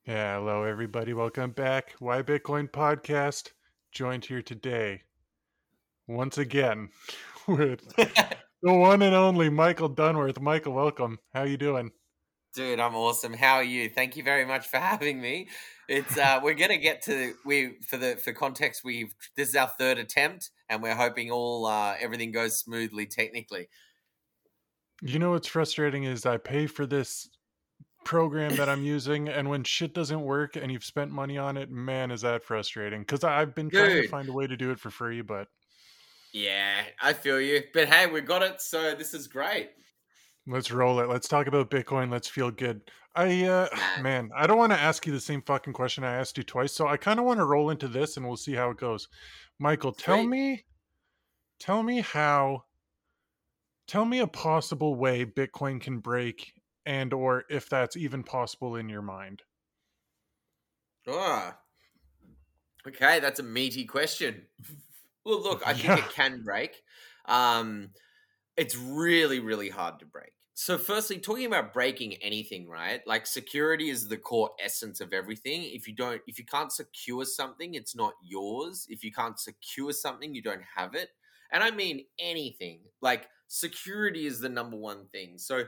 Yeah, hello everybody. Welcome back. Why Bitcoin podcast. Joined here today once again with the one and only Michael Dunworth. Michael, welcome. How you doing? Dude, I'm awesome. How are you? Thank you very much for having me. It's we're gonna get to we for context, this is our third attempt and we're hoping all everything goes smoothly technically. You know what's frustrating is I pay for this program that I'm using, and when shit doesn't work and you've spent money on it, man, is that frustrating. Because I've been trying to Dude. find a way to do it for free, but Yeah, I feel you. But hey, we got it, so this is great. let's roll it. Let's talk about Bitcoin. Let's feel good. Man. Man, I don't want to ask you the same fucking question I asked you twice, so I kind of want to roll into this and we'll see how it goes. Michael, Sweet. tell me how, tell me a possible way Bitcoin can break and or if that's even possible in your mind. Oh, okay, that's a meaty question. Well, look, I think Yeah. it can break. Um It's really, really hard to break. So, firstly, talking about breaking anything, right? Like security is the core essence of everything. If you can't secure something, it's not yours. If you can't secure something, you don't have it. And I mean anything. Like security is the number one thing. So,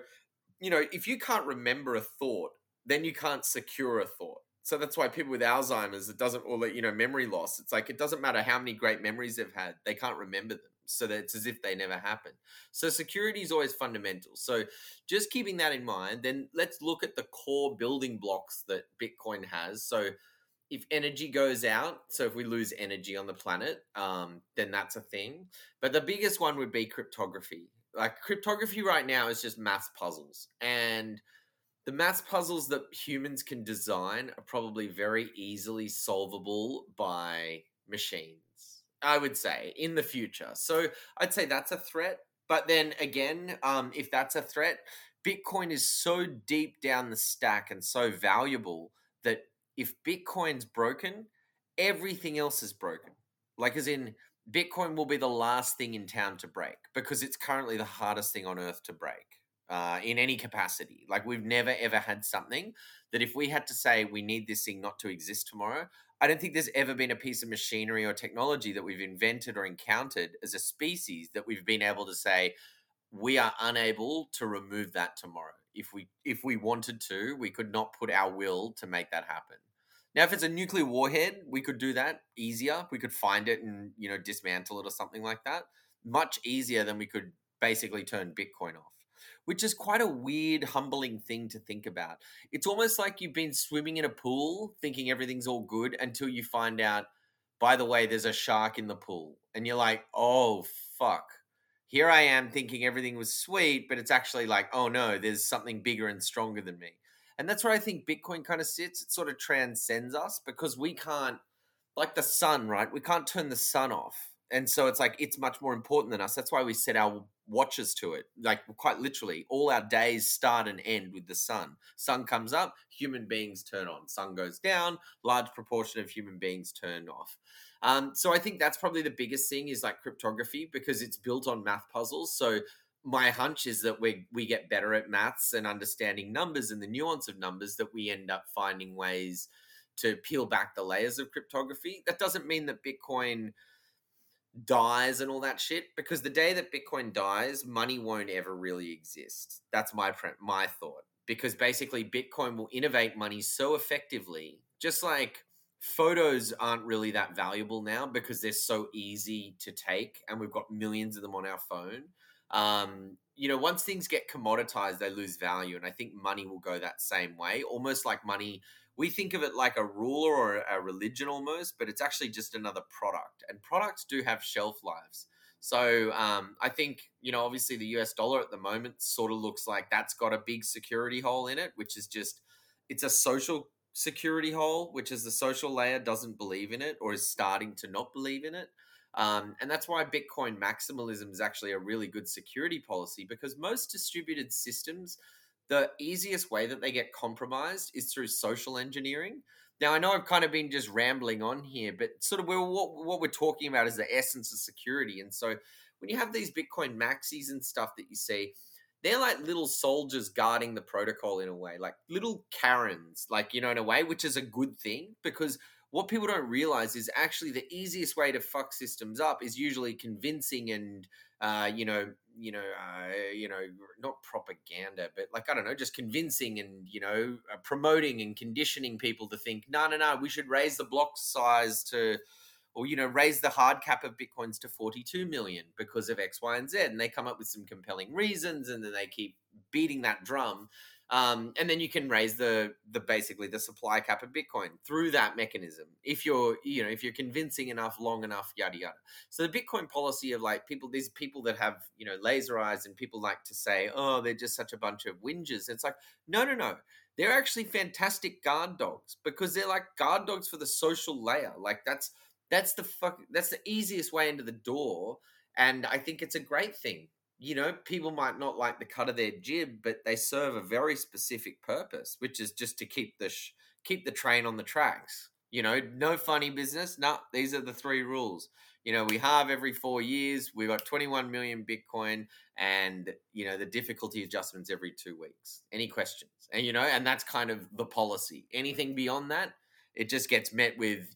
if you can't remember a thought, then you can't secure a thought. So that's why people with Alzheimer's, it doesn't, or memory loss. It's like it doesn't matter how many great memories they've had, they can't remember them. So that it's as if they never happened. So security is always fundamental. So just keeping that in mind, then let's look at the core building blocks that Bitcoin has. So if energy goes out, so if we lose energy on the planet, then that's a thing. But the biggest one would be cryptography. Like cryptography right now is just math puzzles, and the math puzzles that humans can design are probably very easily solvable by machines. I would say in the future. So I'd say that's a threat. But then again, if that's a threat, Bitcoin is so deep down the stack and so valuable that if Bitcoin's broken, everything else is broken. Like, as in, Bitcoin will be the last thing in town to break because it's currently the hardest thing on earth to break in any capacity. Like, we've never ever had something that if we had to say we need this thing not to exist tomorrow, I don't think there's ever been a piece of machinery or technology that we've invented or encountered as a species that we've been able to say we are unable to remove that tomorrow. If we wanted to, we could not put our will to make that happen. Now, if it's a nuclear warhead, we could do that easier. We could find it and dismantle it or something like that. Much easier than we could basically turn Bitcoin off, which is quite a weird, humbling thing to think about. It's almost like you've been swimming in a pool thinking everything's all good until you find out, by the way, there's a shark in the pool. And you're like, oh, fuck. Here I am thinking everything was sweet, but it's actually like, oh no, there's something bigger and stronger than me. And that's where I think Bitcoin kind of sits. It sort of transcends us because we can't, like the sun, right? We can't turn the sun off. And so it's like it's much more important than us. That's why we set our watches to it. Like quite literally, all our days start and end with the sun. Sun comes up, human beings turn on. Sun goes down, large proportion of human beings turn off. So I think that's probably the biggest thing is like cryptography because it's built on math puzzles. So my hunch is that we get better at maths and understanding numbers and the nuance of numbers that we end up finding ways to peel back the layers of cryptography. That doesn't mean that Bitcoin dies and all that shit because the day that Bitcoin dies, money won't ever really exist. That's my thought because basically Bitcoin will innovate money so effectively, just like photos aren't really that valuable now because they're so easy to take and we've got millions of them on our phone. Once things get commoditized, they lose value, and I think money will go that same way. Almost like money, we think of it like a ruler or a religion almost, but it's actually just another product. And products do have shelf lives. So I think, obviously the US dollar at the moment sort of looks like that's got a big security hole in it, which is just, it's a social security hole, which is the social layer doesn't believe in it or is starting to not believe in it. And that's why Bitcoin maximalism is actually a really good security policy because most distributed systems, the easiest way that they get compromised is through social engineering. Now, I know I've kind of been just rambling on here, but sort of what we're talking about is the essence of security. And so when you have these Bitcoin maxis and stuff that you see, they're like little soldiers guarding the protocol in a way, like little Karens, like, you know, in a way, which is a good thing, because what people don't realize is actually the easiest way to fuck systems up is usually convincing and uh, you know, not propaganda, but like, I don't know, just convincing and, promoting and conditioning people to think, no, no, no, we should raise the block size to, or, raise the hard cap of Bitcoins to 42 million because of X, Y, and Z. And they come up with some compelling reasons, and then they keep beating that drum. And then you can raise the basically the supply cap of Bitcoin through that mechanism if you're convincing enough, long enough, yada yada. So the Bitcoin policy of like these people that have laser eyes, and people like to say, oh, they're just such a bunch of whingers. It's like, no, no, no. They're actually fantastic guard dogs, because they're like guard dogs for the social layer. Like that's the easiest way into the door, and I think it's a great thing. People might not like the cut of their jib, but they serve a very specific purpose, which is just to keep the train on the tracks. No funny business. No, these are the three rules. We halve every 4 years. We've got 21 million Bitcoin, and the difficulty adjustments every 2 weeks. Any questions? And that's kind of the policy. Anything beyond that, it just gets met with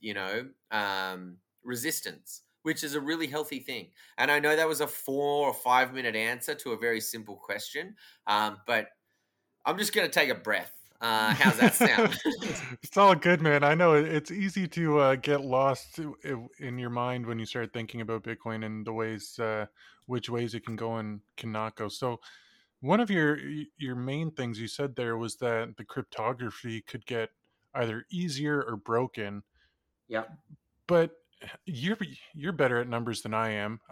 resistance, which is a really healthy thing. And I know that was a 4 or 5 minute answer to a very simple question, but I'm just going to take a breath. How's that sound? It's all good, man. I know it's easy to get lost in your mind when you start thinking about Bitcoin and the ways, which ways it can go and cannot go. So, one of your main things you said there was that the cryptography could get either easier or broken. Yeah. But you're better at numbers than I am.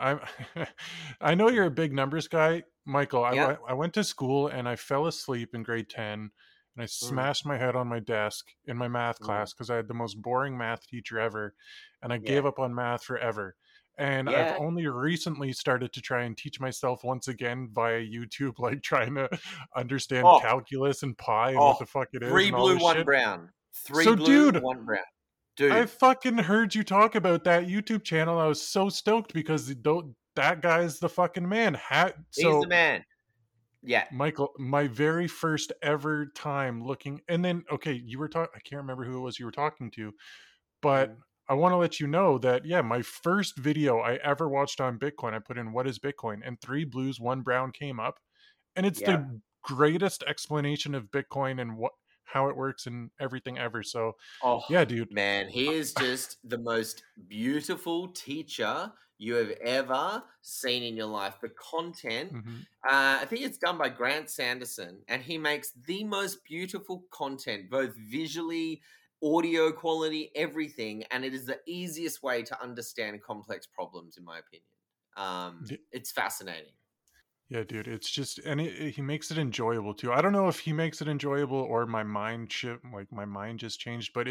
I know you're a big numbers guy, Michael. Yeah. I went to school and I fell asleep in grade 10, and I Mm, smashed my head on my desk in my math mm, class because I had the most boring math teacher ever, and I yeah. gave up on math forever. And I've Yeah. only recently started to try and teach myself once again via YouTube, like trying to understand Oh, calculus and pi and what oh, the fuck it is three and all blue, this one shit. brown. Three So, blue, dude, one brown. I Dude, fucking heard you talk about that YouTube channel. I was so stoked because that guy's the fucking man. he's the So, man. Yeah. Michael, my very first ever time looking, and then okay, you were talking. I can't remember who it was you were talking to, but Mm, I want to let you know that yeah, my first video I ever watched on Bitcoin, I put in "What is Bitcoin?" and three blues, one brown came up, and it's yeah. the greatest explanation of Bitcoin and how it works and everything ever. So, Oh, yeah, dude. man, he is just the most beautiful teacher you have ever seen in your life. The content, Mhm. I think it's done by Grant Sanderson, and he makes the most beautiful content, both visually, audio quality, everything. And it is the easiest way to understand complex problems, in my opinion. It's fascinating. Yeah, dude, it's just and he makes it enjoyable too. I don't know if he makes it enjoyable or my mind just changed, but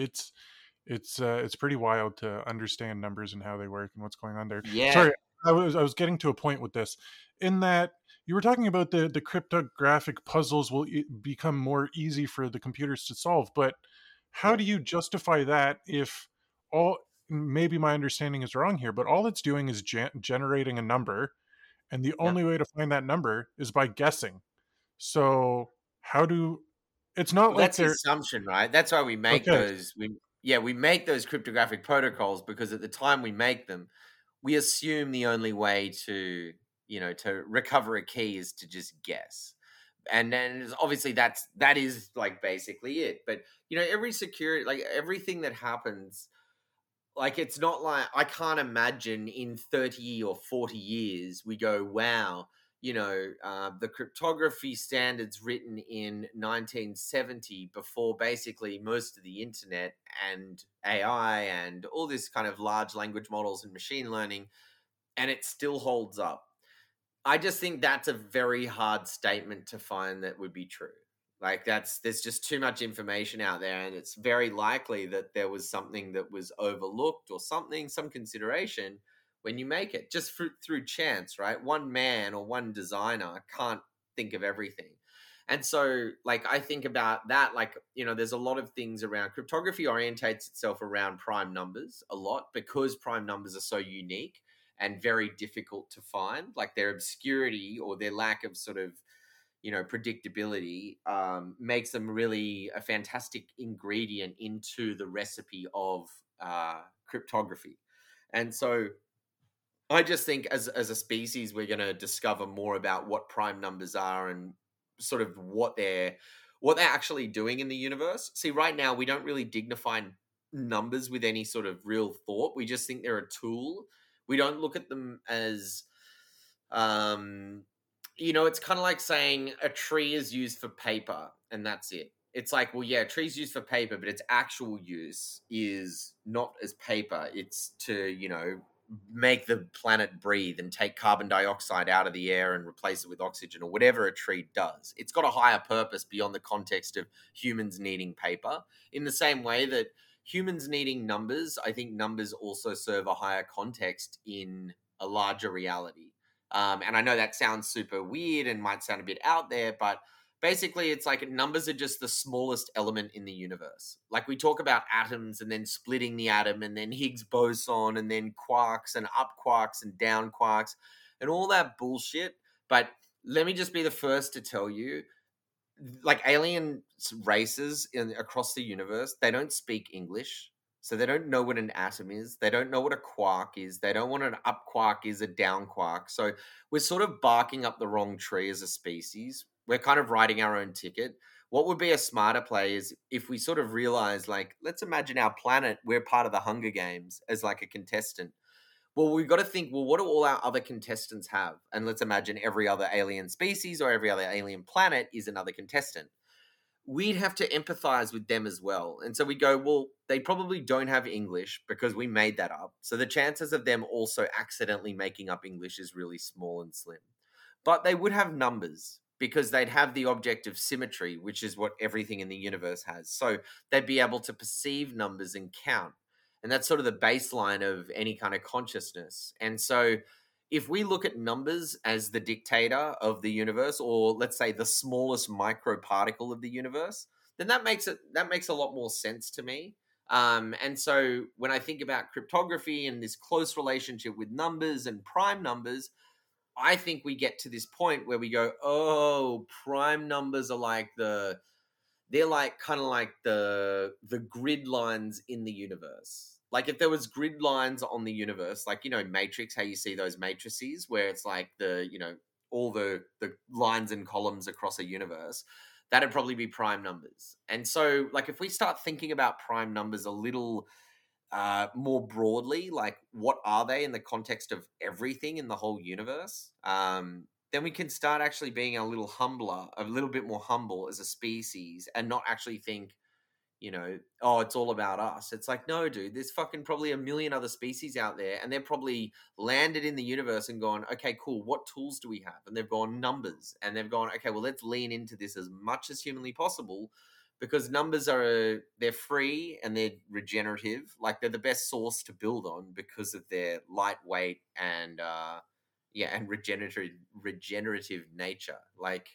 it's pretty wild to understand numbers and how they work and what's going on there. Yeah. Sorry, I was getting to a point with this in that you were talking about the cryptographic puzzles will become more easy for the computers to solve, but how Yeah. do you justify that if all maybe my understanding is wrong here, but all it's doing is generating a number, and the Yeah. only way to find that number is by guessing. So how do it's not Well, like that's the they're assumption, right? That's why we make okay. those. We make those cryptographic protocols because at the time we make them, we assume the only way to recover a key is to just guess. And then obviously that is like basically it. But every security, like everything that happens, like it's not like I can't imagine in 30 or 40 years we go, wow, the cryptography standards written in 1970 before basically most of the internet and AI and all this kind of large language models and machine learning, and it still holds up. I just think that's a very hard statement to find that would be true. Like there's just too much information out there, and it's very likely that there was something that was overlooked or some consideration when you make it just through chance, right? One man or one designer can't think of everything. And so like I think about that, like, there's a lot of things around cryptography orientates itself around prime numbers a lot because prime numbers are so unique and very difficult to find, like their obscurity or their lack of sort of predictability, makes them really a fantastic ingredient into the recipe of cryptography. And so I just think as a species, we're going to discover more about what prime numbers are and sort of what they're actually doing in the universe. See, right now we don't really dignify numbers with any sort of real thought. We just think they're a tool. We don't look at them as um it's kind of like saying a tree is used for paper and that's it. It's like, well, yeah, a tree's used for paper, but its actual use is not as paper. It's to, make the planet breathe and take carbon dioxide out of the air and replace it with oxygen or whatever a tree does. It's got a higher purpose beyond the context of humans needing paper. In the same way that humans needing numbers, I think numbers also serve a higher context in a larger reality. And I know that sounds super weird and might sound a bit out there, but basically it's like numbers are just the smallest element in the universe. Like we talk about atoms and then splitting the atom and then Higgs boson and then quarks and up quarks and down quarks and all that bullshit. But let me just be the first to tell you, like alien races across the universe, they don't speak English. So they don't know what an atom is. They don't know what a quark is. They don't know what an up quark is, a down quark. So we're sort of barking up the wrong tree as a species. We're kind of writing our own ticket. What would be a smarter play is if we sort of realize, like, let's imagine our planet, we're part of the Hunger Games as like a contestant. Well, we've got to think, well, what do all our other contestants have? And let's imagine every other alien species or every other alien planet is another contestant. We'd have to empathize with them as well. And so we go, well, they probably don't have English because we made that up. So the chances of them also accidentally making up English is really small and slim. But they would have numbers because they'd have the object of symmetry, which is what everything in the universe has. So they'd be able to perceive numbers and count. And that's sort of the baseline of any kind of consciousness. And so if we look at numbers as the dictator of the universe, or let's say the smallest microparticle of the universe, then that makes a lot more sense to me. And so when I think about cryptography and this close relationship with numbers and prime numbers, I think we get to this point where we go, oh, prime numbers are like they're like kind of like the grid lines in the universe. Like if there was grid lines on the universe, like Matrix, how you see those matrices where it's like all the lines and columns across a universe, that'd probably be prime numbers. And so like if we start thinking about prime numbers a little more broadly, like what are they in the context of everything in the whole universe, then we can start actually being a little humbler, a little bit more humble as a species, and not actually think, oh, it's all about us. It's like, no, dude, there's fucking probably a million other species out there, and they're probably landed in the universe and gone, okay, cool, what tools do we have? And they've gone numbers, and they've gone, okay, well, let's lean into this as much as humanly possible, because numbers they're free and they're regenerative. Like they're the best source to build on because of their lightweight and and regenerative nature. Like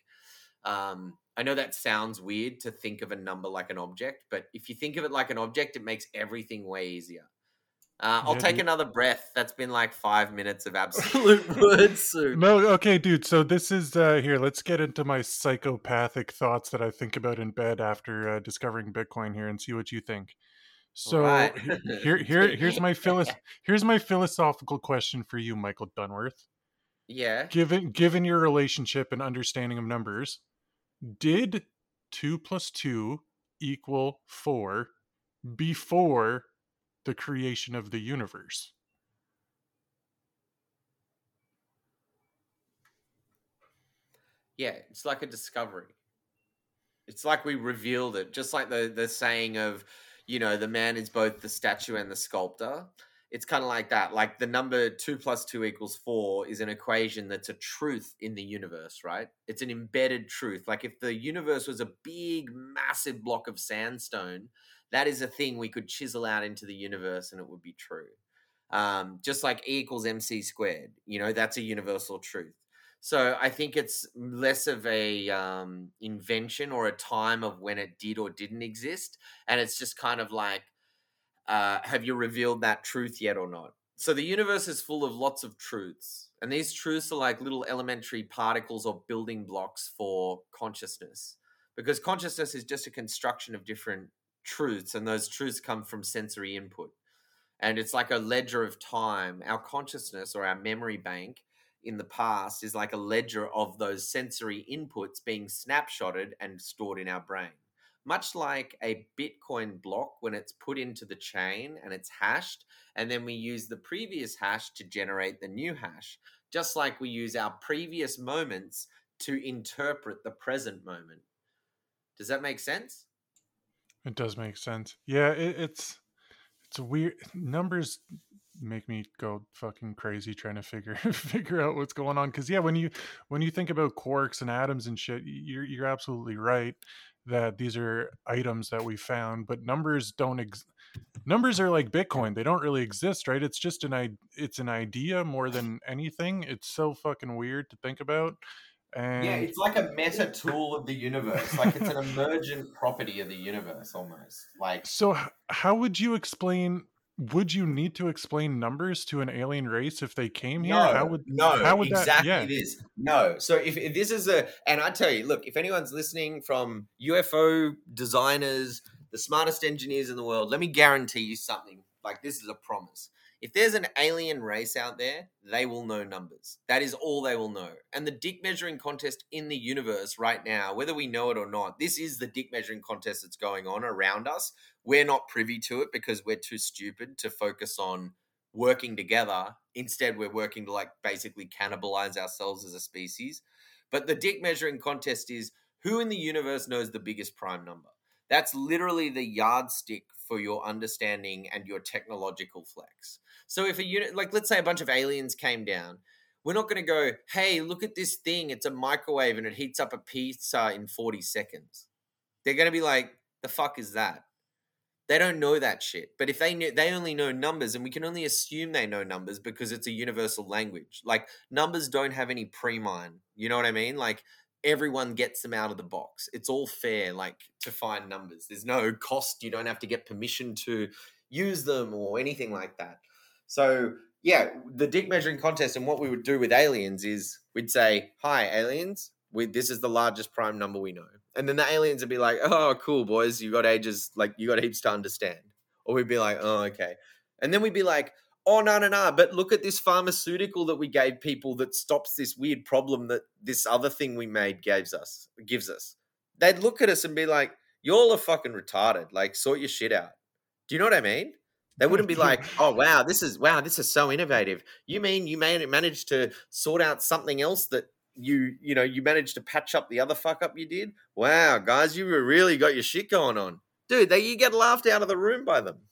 I know that sounds weird to think of a number like an object, but if you think of it like an object, it makes everything way easier. I'll Yeah, take dude. another breath. That's been like 5 minutes of absolute word soup. No, okay, dude. So this is here. Let's get into my psychopathic thoughts that I think about in bed after discovering Bitcoin here, and see what you think. All right. So here's my philosophical question for you, Michael Dunworth. Yeah. Given your relationship and understanding of numbers, did 2 plus 2 equal 4 before the creation of the universe? Yeah. It's like a discovery. It's like we revealed it, just like the saying of, the man is both the statue and the sculptor. It's kind of like that. Like the number 2 plus 2 equals 4 is an equation that's a truth in the universe, right? It's an embedded truth. Like if the universe was a big, massive block of sandstone, that is a thing we could chisel out into the universe and it would be true. Just like E equals MC squared, that's a universal truth. So I think it's less of a invention or a time of when it did or didn't exist, and it's just kind of like, have you revealed that truth yet or not? So the universe is full of lots of truths, And these truths are like little elementary particles or building blocks for consciousness, because consciousness is just a construction of different truths, and those truths come from sensory input. And it's like a ledger of time. Our consciousness or our memory bank in the past is like a ledger of those sensory inputs being snapshotted and stored in our brain. Much like a Bitcoin block when it's put into the chain and it's hashed, and then we use the previous hash to generate the new hash, just like we use our previous moments to interpret the present moment. Does that make sense? It does make sense. Yeah, it's weird. Numbers make me go fucking crazy trying to figure out what's going on. Because yeah, when you think about quarks and atoms and shit, you're absolutely right that these are items that we found, but numbers don't. Numbers are like Bitcoin; they don't really exist, right? It's just it's an idea more than anything. It's so fucking weird to think about. Yeah, And it's like a meta tool of the universe. Like it's an emergent property of the universe almost. Like so, how would you explain? Would you need to explain numbers to an alien race if they came here? no, no, How would that? exactly Yeah, this. No. So if this is and I tell you, look, if anyone's listening from UFO designers, the smartest engineers in the world, let me guarantee you something. Like this is a promise. If there's an alien race out there, they will know numbers. That is all they will know. And the dick measuring contest in the universe right now, whether we know it or not, this is the dick measuring contest that's going on around us. We're not privy to it because we're too stupid to focus on working together. Instead, we're working to like basically cannibalize ourselves as a species. But the dick measuring contest is who in the universe knows the biggest prime number. That's literally the yardstick for your understanding and your technological flex. So if a unit, like let's say a bunch of aliens came down, we're not going to go, hey, look at this thing. It's a microwave and it heats up a pizza in 40 seconds. They're going to be like, the fuck is that? They don't know that shit. But if they knew, they only know numbers, and we can only assume they know numbers because it's a universal language. Like numbers don't have any pre-mine. You know what I mean? Like everyone gets them out of the box. It's all fair, like to find numbers. There's no cost. You don't have to get permission to use them or anything like that. So yeah, the dick measuring contest and what we would do with aliens is we'd say, "Hi, aliens. This is the largest prime number we know." And then the aliens would be like, "Oh, cool, boys. You got ages, like you got heaps to understand." Or we'd be like, "Oh, okay." And then we'd be like, "Oh, no. But look at this pharmaceutical that we gave people that stops this weird problem that this other thing we made gives us." They'd look at us and be like, "Y'all are fucking retarded. Like, sort your shit out." Do you know what I mean? They wouldn't be like, "Oh, wow, this is so innovative." You mean you managed to sort out something else that you managed to patch up the other fuck up you did? Wow, guys, you really got your shit going on. Dude, you get laughed out of the room by them.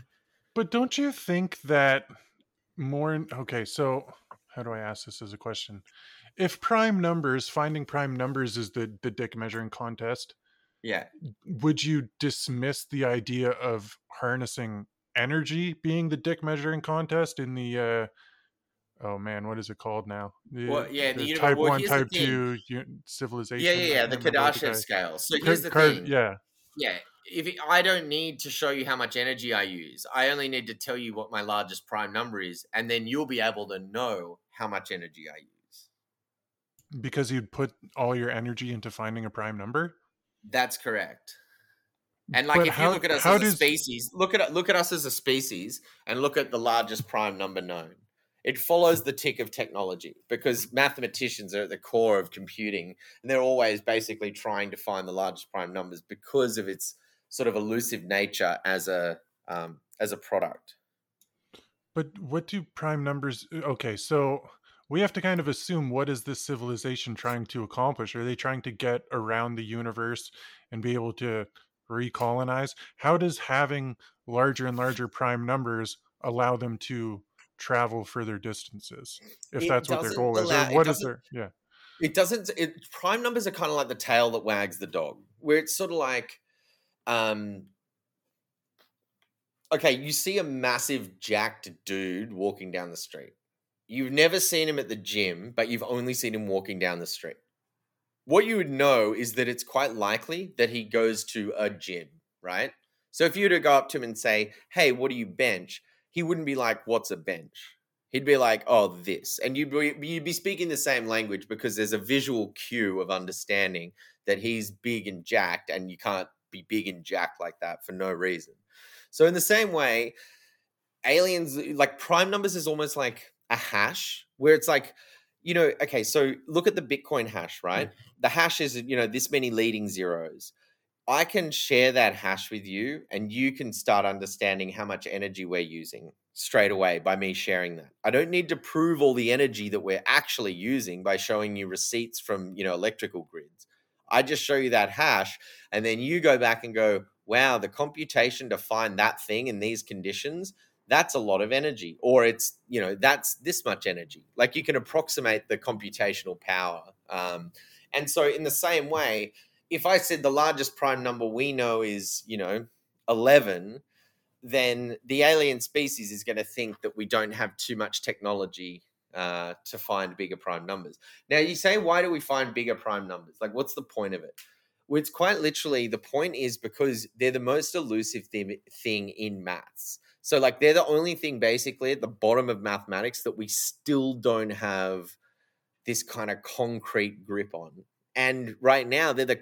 but don't you think that okay, so how do I ask this as a question? If finding prime numbers is the dick measuring contest, Yeah. would you dismiss the idea of harnessing energy being the dick measuring contest in the oh man, what is it called now? Well, yeah, The the universe. type Well, 1, here's the type thing. 2 Yeah, civilization. I the can't remember what the Kardashev guy. scale. So here's the thing. Yeah. Yeah, I don't need to show you how much energy I use. I only need to tell you what my largest prime number is, and then you'll be able to know how much energy I use. Because you'd put all your energy into finding a prime number? That's correct. And like, But if you look at us how as a does species, look at us as a species, and look at the largest prime number known. It follows the tick of technology because mathematicians are at the core of computing, and they're always basically trying to find the largest prime numbers because of its sort of elusive nature as a product. But what do prime numbers okay, so we have to kind of assume, what is this civilization trying to accomplish? Are they trying to get around the universe and be able to recolonize? How does having larger and larger prime numbers allow them to travel further distances, if It that's what their doesn't goal is? Or allow. It what is doesn't. their yeah. It doesn't. Prime numbers are kind of like the tail that wags the dog, where it's sort of like, okay, you see a massive jacked dude walking down the street. You've never seen him at the gym, but you've only seen him walking down the street. What you would know is that it's quite likely that he goes to a gym, right? So if you were to go up to him and say, "Hey, what do you bench?" He wouldn't be like, "What's a bench?" He'd be like, "Oh, this," and you'd be speaking the same language because there's a visual cue of understanding that he's big and jacked, and you can't be big and jacked like that for no reason. So in the same way, aliens, like prime numbers, is almost like a hash where it's like, okay, so look at the Bitcoin hash, right? The hash is this many leading zeros. I can share that hash with you, and you can start understanding how much energy we're using straight away by me sharing that. I don't need to prove all the energy that we're actually using by showing you receipts from, electrical grids. I just show you that hash, and then you go back and go, wow, the computation to find that thing in these conditions, that's a lot of energy. Or it's, that's this much energy. Like you can approximate the computational power. And so in the same way, if I said the largest prime number we know is, 11, then the alien species is going to think that we don't have too much technology to find bigger prime numbers. Now, you say, why do we find bigger prime numbers? Like, what's the point of it? Well, it's quite literally, the point is because they're the most elusive thing in maths. So, like, they're the only thing basically at the bottom of mathematics that we still don't have this kind of concrete grip on. And right now, so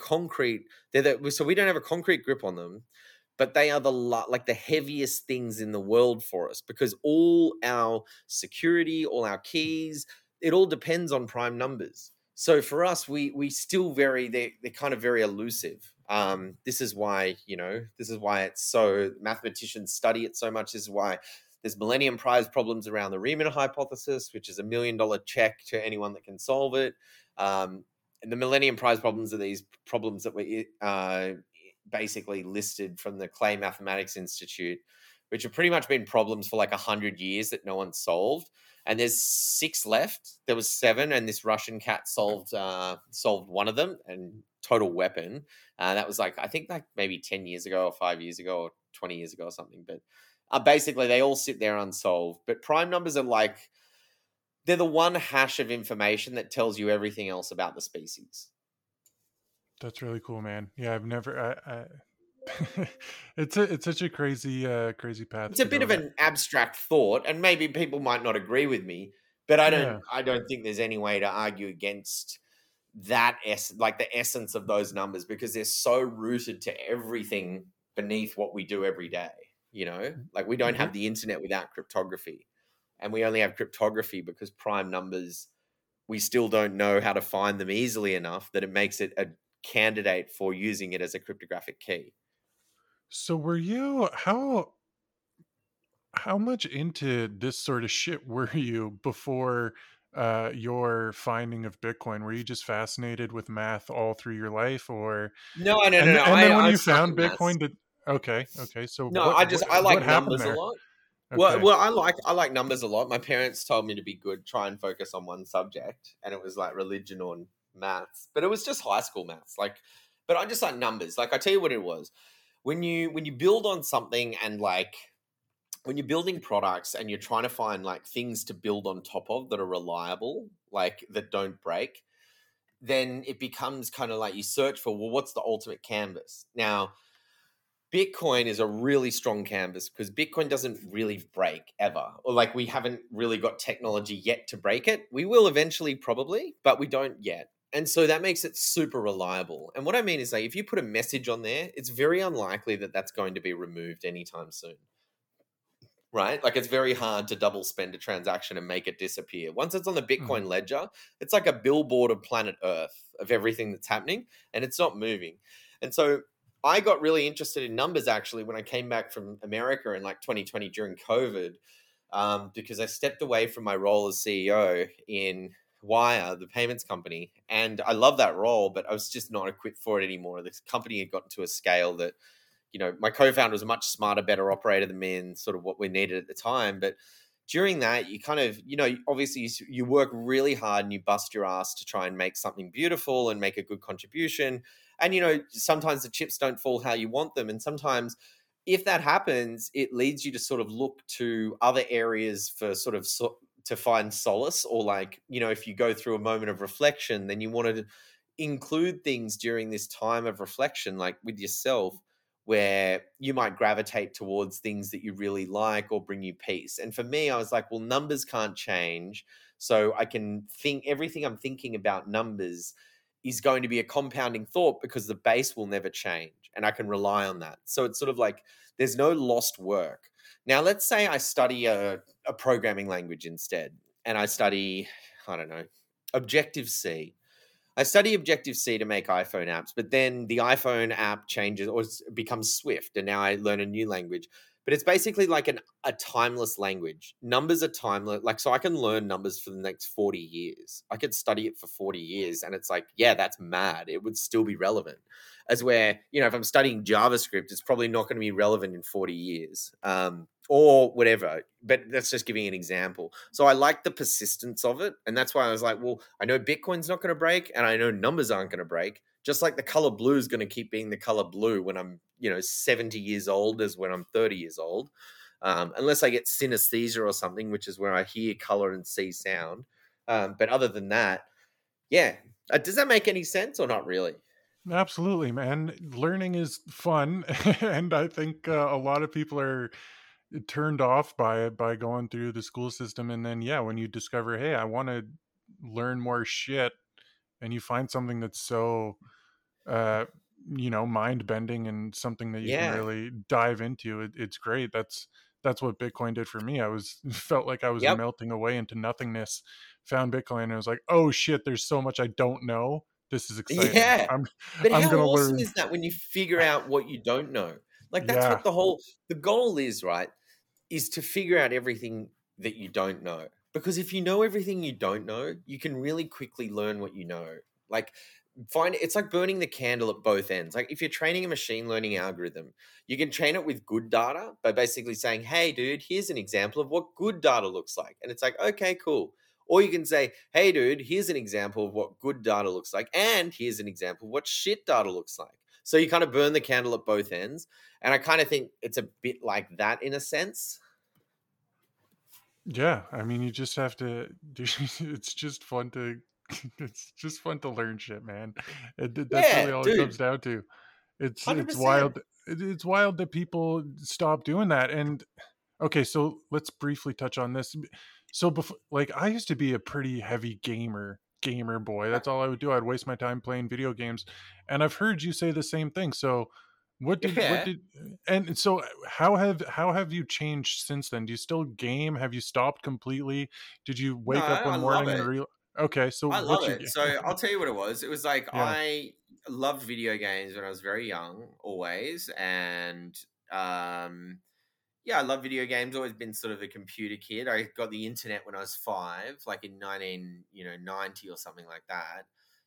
we don't have a concrete grip on them, but they are the heaviest things in the world for us because all our security, all our keys, it all depends on prime numbers. So for us, we still they're kind of very elusive. This is why it's so, mathematicians study it so much. This is why there's Millennium Prize problems around the Riemann hypothesis, which is $1 million check to anyone that can solve it. And the Millennium Prize problems are these problems that were basically listed from the Clay Mathematics Institute, which have pretty much been problems for like 100 years that no one solved. And there's 6 left. There was 7, and this Russian cat solved one of them, and total weapon. That was I think maybe 10 years ago or 5 years ago or 20 years ago or something. But basically, they all sit there unsolved. But prime numbers are they're the one hash of information that tells you everything else about the species. That's really cool, man. Yeah, I've never. It's such a crazy path. It's a bit of an abstract thought, and maybe people might not agree with me, but I don't think there's any way to argue against that the essence of those numbers, because they're so rooted to everything beneath what we do every day. Like we don't have the internet without cryptography, and we only have cryptography because prime numbers, we still don't know how to find them easily enough that it makes it a candidate for using it as a cryptographic key. So were you, how much into this sort of shit were you before your finding of Bitcoin? Were you just fascinated with math all through your life, or no? And then when you found Bitcoin, okay. So no, I like numbers a lot. Okay. Well, I like numbers a lot. My parents told me to be good, try and focus on one subject, and it was like religion or maths, but it was just high school maths. But I just like numbers. Like I tell you what it was. When you build on something, and when you're building products and you're trying to find things to build on top of that are reliable, that don't break, then it becomes kind of you search for, well, what's the ultimate canvas? Now, Bitcoin is a really strong canvas because Bitcoin doesn't really break ever. Or we haven't really got technology yet to break it. We will eventually probably, but we don't yet. And so that makes it super reliable. And what I mean is if you put a message on there, it's very unlikely that that's going to be removed anytime soon. Right? It's very hard to double spend a transaction and make it disappear. Once it's on the Bitcoin ledger, it's like a billboard of planet Earth of everything that's happening, and it's not moving. And so I got really interested in numbers actually when I came back from America in 2020 during COVID, because I stepped away from my role as CEO in Wire, the payments company. And I love that role, but I was just not equipped for it anymore. This company had gotten to a scale that, my co-founder was a much smarter, better operator than me and sort of what we needed at the time. But during that, you kind of, obviously you work really hard and you bust your ass to try and make something beautiful and make a good contribution. And, sometimes the chips don't fall how you want them. And sometimes if that happens, it leads you to sort of look to other areas for sort of to find solace, or if you go through a moment of reflection, then you want to include things during this time of reflection, with yourself, where you might gravitate towards things that you really like or bring you peace. And for me, I was like, well, numbers can't change. So I can think everything I'm thinking about numbers is going to be a compounding thought because the base will never change and I can rely on that. So it's sort of like there's no lost work. Now, let's say I study a programming language instead and I study, I don't know, Objective C. I study Objective C to make iPhone apps, but then the iPhone app changes or becomes Swift, and now I learn a new language. But it's basically like a timeless language. Numbers are timeless. Like, so I can learn numbers for the next 40 years. I could study it for 40 years, and it's like, yeah, that's mad. It would still be relevant. As where, if I'm studying JavaScript, it's probably not going to be relevant in 40 years. Or whatever. But that's just giving an example. So I like the persistence of it. And that's why I was like, well, I know Bitcoin's not going to break and I know numbers aren't going to break. Just like the color blue is going to keep being the color blue when I'm, 70 years old as when I'm 30 years old. Unless I get synesthesia or something, which is where I hear color and see sound. But other than that, yeah. Does that make any sense or not really? Absolutely, man. Learning is fun, and I think a lot of people are turned off by it by going through the school system. And then, yeah, when you discover, hey, I want to learn more shit, and you find something that's so, uh, mind bending and something that you can Yeah. really dive into, it's great. That's what Bitcoin did for me. I was felt like I was Yep. melting away into nothingness. Found Bitcoin, and I was like, oh shit, there's so much I don't know. This is exciting. Yeah. I'm But I'm how gonna awesome learn. is that when you figure out what you don't know? Like that's Yeah. what the goal is, right? Is to figure out everything that you don't know. Because if you know everything you don't know, you can really quickly learn what you know. Like it's like burning the candle at both ends. Like if you're training a machine learning algorithm, you can train it with good data by basically saying, "Hey dude, here's an example of what good data looks like." And it's like, "Okay, cool." Or you can say, "Hey dude, here's an example of what good data looks like and here's an example of what shit data looks like." So you kind of burn the candle at both ends. And I kind of think it's a bit like that in a sense. Yeah, I mean, you just have to do. It's just fun to, it's just fun to learn shit, man. That's really Yeah, all it comes dude, down to. It's 100%. wild. It's wild that people stop doing that. And okay, so let's briefly touch on this. So before, like, I used to be a pretty heavy gamer boy. That's all I would do. I'd waste my time playing video games, and I've heard you say the same thing. So what Yeah. did and so how have you changed since then? Do you still game? Have you stopped completely? Did you No, wake up I one love morning and it. real Okay, so I love what's your it. So I'll tell you what it was. It was like yeah. I loved video games when I was very young, always, and um, yeah, I love video games. Always been sort of a computer kid. I got the internet when I was 5, like in 1990 or something like that.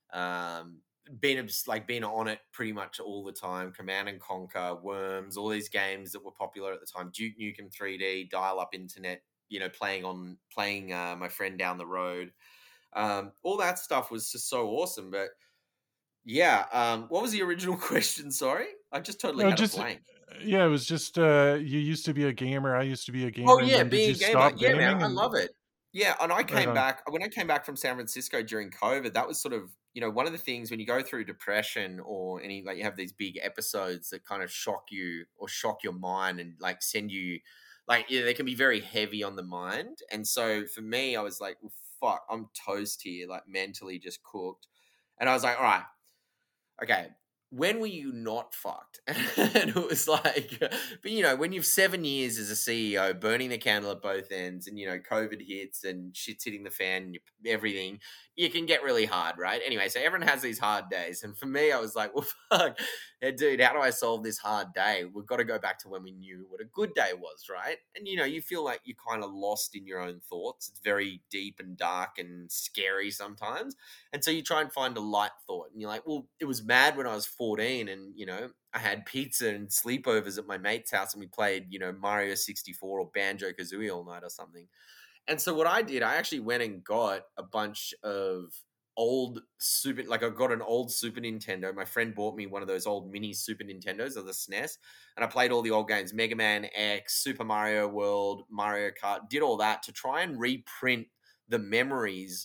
Been on it pretty much all the time. Command and Conquer, Worms, all these games that were popular at the time. Duke Nukem 3D, dial-up internet. Playing my friend down the road. All that stuff was just so awesome. But yeah, what was the original question? Sorry, I just totally No, had a just blank. yeah, it was just you used to be a gamer, I used to be a Oh gamer, and yeah, then did being you a gamer. stop Yeah, man, gaming? I And love it. Yeah, and I right came on. back when I came back from San Francisco during COVID. That was sort of one of the things when you go through depression or any like you have these big episodes that kind of shock you or shock your mind and like send you like they can be very heavy on the mind. And so for me, I was like, well, fuck, I'm toast here, like mentally just cooked. And I was like, all right, okay, when were you not fucked? And it was like, but when you've 7 years as a CEO, burning the candle at both ends, and COVID hits and shit's hitting the fan, and everything, you can get really hard, right? Anyway, so everyone has these hard days, and for me, I was like, well, fuck, yeah, dude, how do I solve this hard day? We've got to go back to when we knew what a good day was, right? And you feel like you're kind of lost in your own thoughts. It's very deep and dark and scary sometimes. And so you try and find a light thought, and you're like, well, it was mad when I was 14, and I had pizza and sleepovers at my mate's house, and we played, Mario 64 or Banjo Kazooie all night or something. And so what I did, I actually went and got a bunch of I got an old Super Nintendo. My friend bought me one of those old mini Super Nintendos of the SNES, and I played all the old games, Mega Man X, Super Mario World, Mario Kart, did all that to try and reprint the memories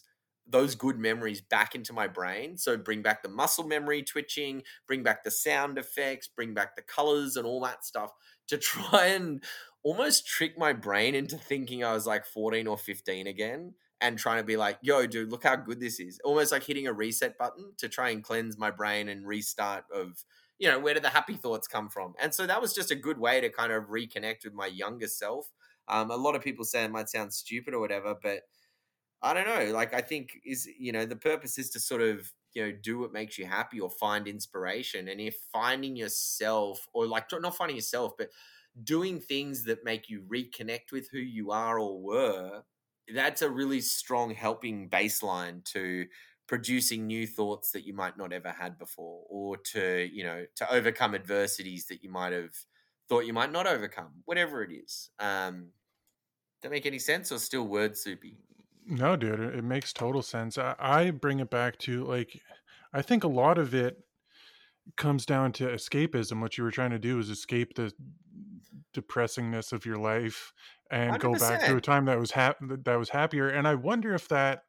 those good memories back into my brain. So bring back the muscle memory twitching, bring back the sound effects, bring back the colors and all that stuff to try and almost trick my brain into thinking I was like 14 or 15 again and trying to be like, yo, dude, look how good this is. Almost like hitting a reset button to try and cleanse my brain and restart of, where do the happy thoughts come from? And so that was just a good way to kind of reconnect with my younger self. A lot of people say it might sound stupid or whatever, but I don't know. Like, I think the purpose is to sort of, do what makes you happy or find inspiration. And if finding yourself, or like not finding yourself, but doing things that make you reconnect with who you are or were, that's a really strong helping baseline to producing new thoughts that you might not ever had before, or to overcome adversities that you might have thought you might not overcome, whatever it is. That make any sense, or still word soupy? No, dude, it makes total sense. I bring it back to like, I think a lot of it comes down to escapism. What you were trying to do is escape the depressingness of your life and go back to a 100%. time that was that was happier. And I wonder if that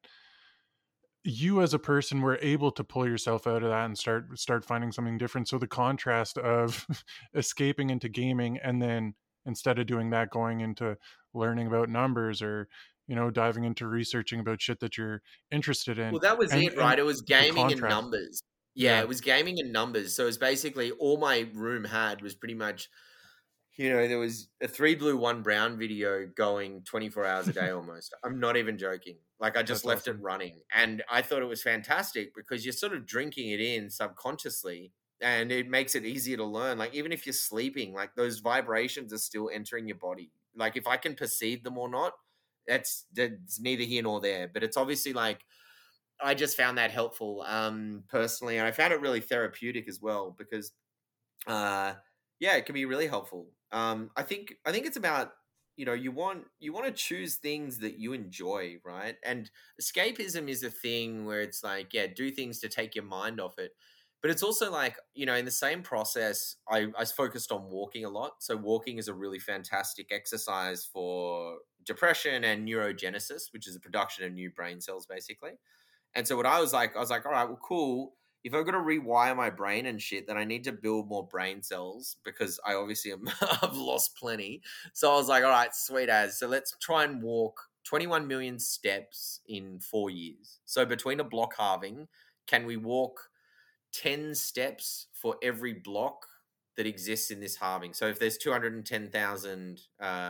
you as a person were able to pull yourself out of that and start finding something different. So the contrast of escaping into gaming and then instead of doing that going into learning about numbers or diving into researching about shit that you're interested in Well, that was it, and right? It was the gaming and contrast. numbers. Yeah, Yeah, it was gaming and numbers. So it's basically all my room had was pretty much, there was a 3 blue, 1 brown video going 24 hours a day almost. I'm not even joking. Like, I just that's left it awesome. running. And I thought it was fantastic because you're sort of drinking it in subconsciously, and it makes it easier to learn. Like, even if you're sleeping, like, those vibrations are still entering your body. Like, if I can perceive them or not, that's neither here nor there. But it's obviously like, I just found that helpful, personally, and I found it really therapeutic as well because, uh, yeah, it can be really helpful. I think it's about, you want to choose things that you enjoy, right? And escapism is a thing where it's like, yeah, do things to take your mind off it. But it's also like, in the same process, I focused on walking a lot. So walking is a really fantastic exercise for depression and neurogenesis, which is the production of new brain cells, basically. And so what I was like, all right, well, cool. If I've got to rewire my brain and shit, then I need to build more brain cells because I obviously I've lost plenty. So I was like, all right, sweet as. So let's try and walk 21 million steps in 4 years. So between a block halving, can we walk 10 steps for every block that exists in this halving? So if there's 210,000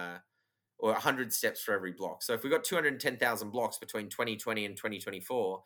or 100 steps for every block. So if we've got 210,000 blocks between 2020 and 2024,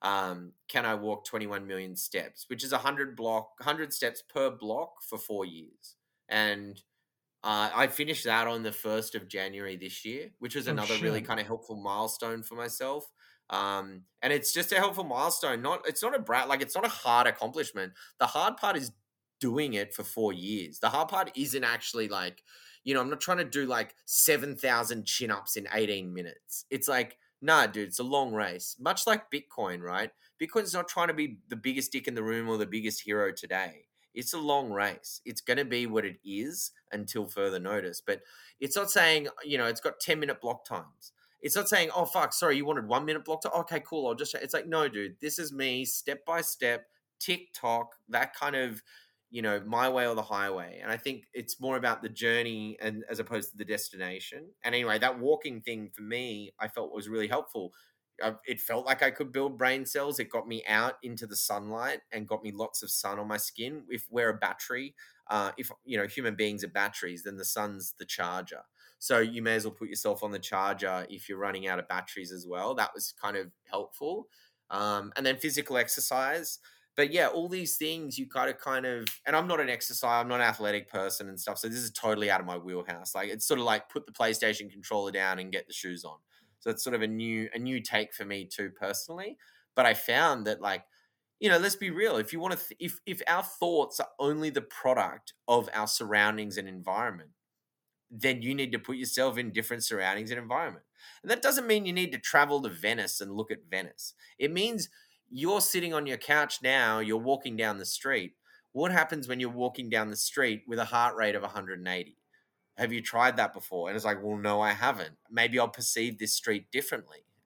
can I walk 21 million steps, which is 100 steps per block for 4 years. And I finished that on the 1st of January this year, which was Oh another really shit. kind of helpful milestone for myself. And it's just a helpful milestone. It's not a like, it's not a hard accomplishment. The hard part is doing it for 4 years. The hard part isn't actually like, I'm not trying to do like 7,000 chin ups in 18 minutes. It's like, nah, dude, it's a long race. Much like Bitcoin, right? Bitcoin's not trying to be the biggest dick in the room or the biggest hero today. It's a long race. It's going to be what it is until further notice. But it's not saying, it's got 10-minute block times. It's not saying, oh, fuck, sorry, you wanted 1 minute block time? Okay, cool. It's like, no, dude, this is me step by step, tick tock, that kind of, my way or the highway. And I think it's more about the journey and as opposed to the destination. And anyway, that walking thing for me, I felt was really helpful. It felt like I could build brain cells. It got me out into the sunlight and got me lots of sun on my skin. If we're a battery, if human beings are batteries, then the sun's the charger. So you may as well put yourself on the charger if you're running out of batteries as well. That was kind of helpful. And then physical exercise. But yeah, all these things you gotta kind of, and I'm not an exercise, I'm not an athletic person and stuff. So this is totally out of my wheelhouse. Like, it's sort of like put the PlayStation controller down and get the shoes on. So it's sort of a new take for me too, personally. But I found that, like, let's be real. If you want to, if our thoughts are only the product of our surroundings and environment, then you need to put yourself in different surroundings and environment. And that doesn't mean you need to travel to Venice and look at Venice. It means you're sitting on your couch now, you're walking down the street. What happens when you're walking down the street with a heart rate of 180? Have you tried that before? And it's like, well, no, I haven't. Maybe I'll perceive this street differently.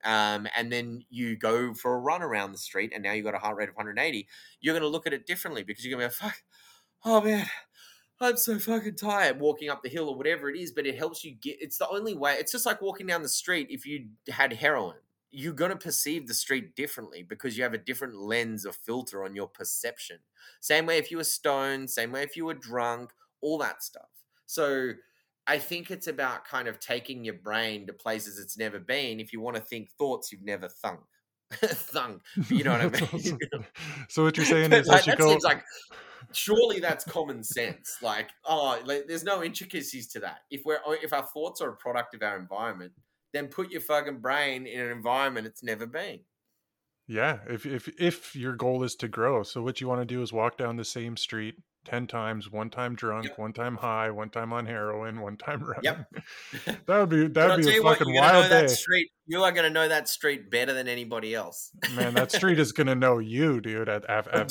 and then you go for a run around the street, and now you've got a heart rate of 180, you're going to look at it differently because you're going to be like, fuck, oh man, I'm so fucking tired walking up the hill or whatever it is, but it helps you get, it's the only way. It's just like walking down the street. If you had heroin, you're going to perceive the street differently because you have a different lens or filter on your perception. Same way if you were stoned, same way if you were drunk, all that stuff. So I think it's about kind of taking your brain to places it's never been. If you want to think thoughts you've never thunk. Thunk. You know what I mean? Awesome. So what you're saying But is, like, that seems like, surely that's common sense. Like, there's no intricacies to that. If our thoughts are a product of our environment, then put your fucking brain in an environment it's never been. Yeah, if your goal is to grow, so what you want to do is walk down the same street 10 times, one time drunk, Yep. one time high, one time on heroin, one time running. Yep. That'd be But I'll tell a you what, fucking you're gonna know wild that day. street. You are gonna know that street better than anybody else. Man, that street is gonna know you, dude. Dude,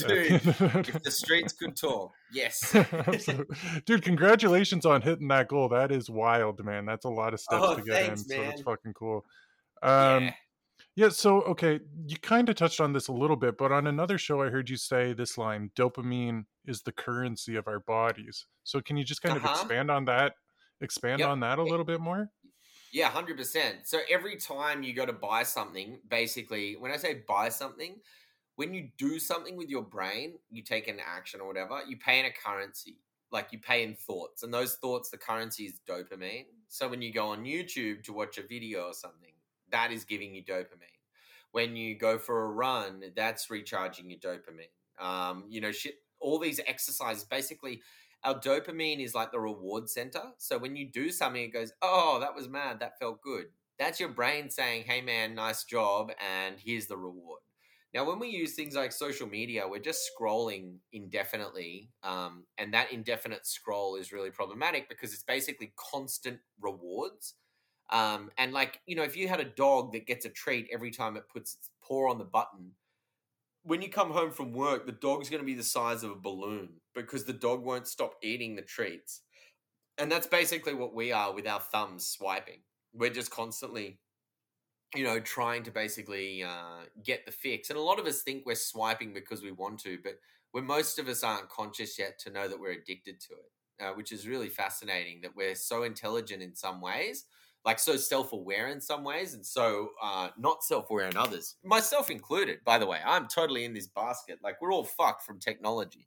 if the streets could talk, yes. Absolutely. Dude, congratulations on hitting that goal. That is wild, man. That's a lot of steps Oh, to get thanks, in, so that's man. fucking cool. Yeah. Yeah, so okay, you kind of touched on this a little bit, but on another show I heard you say this line, dopamine is the currency of our bodies. So can you just kind of Uh-huh. expand on that Yep. a little bit more? Yeah, 100%. So every time you go to buy something, basically, when I say buy something, when you do something with your brain, you take an action or whatever, you pay in a currency. Like you pay in thoughts. And those thoughts, the currency is dopamine. So when you go on YouTube to watch a video or something, that is giving you dopamine. When you go for a run, that's recharging your dopamine. Shit, all these exercises, basically, our dopamine is like the reward center. So when you do something, it goes, oh, that was mad. That felt good. That's your brain saying, hey, man, nice job. And here's the reward. Now, when we use things like social media, we're just scrolling indefinitely. And that indefinite scroll is really problematic because it's basically constant rewards. And like, if you had a dog that gets a treat every time it puts its paw on the button, when you come home from work, the dog's going to be the size of a balloon because the dog won't stop eating the treats. And that's basically what we are with our thumbs swiping. We're just constantly, trying to basically get the fix. And a lot of us think we're swiping because we want to, but most of us aren't conscious yet to know that we're addicted to it, which is really fascinating that we're so intelligent in some ways, like so self-aware in some ways, and so not self-aware in others, myself included, by the way. I'm totally in this basket. Like, we're all fucked from technology.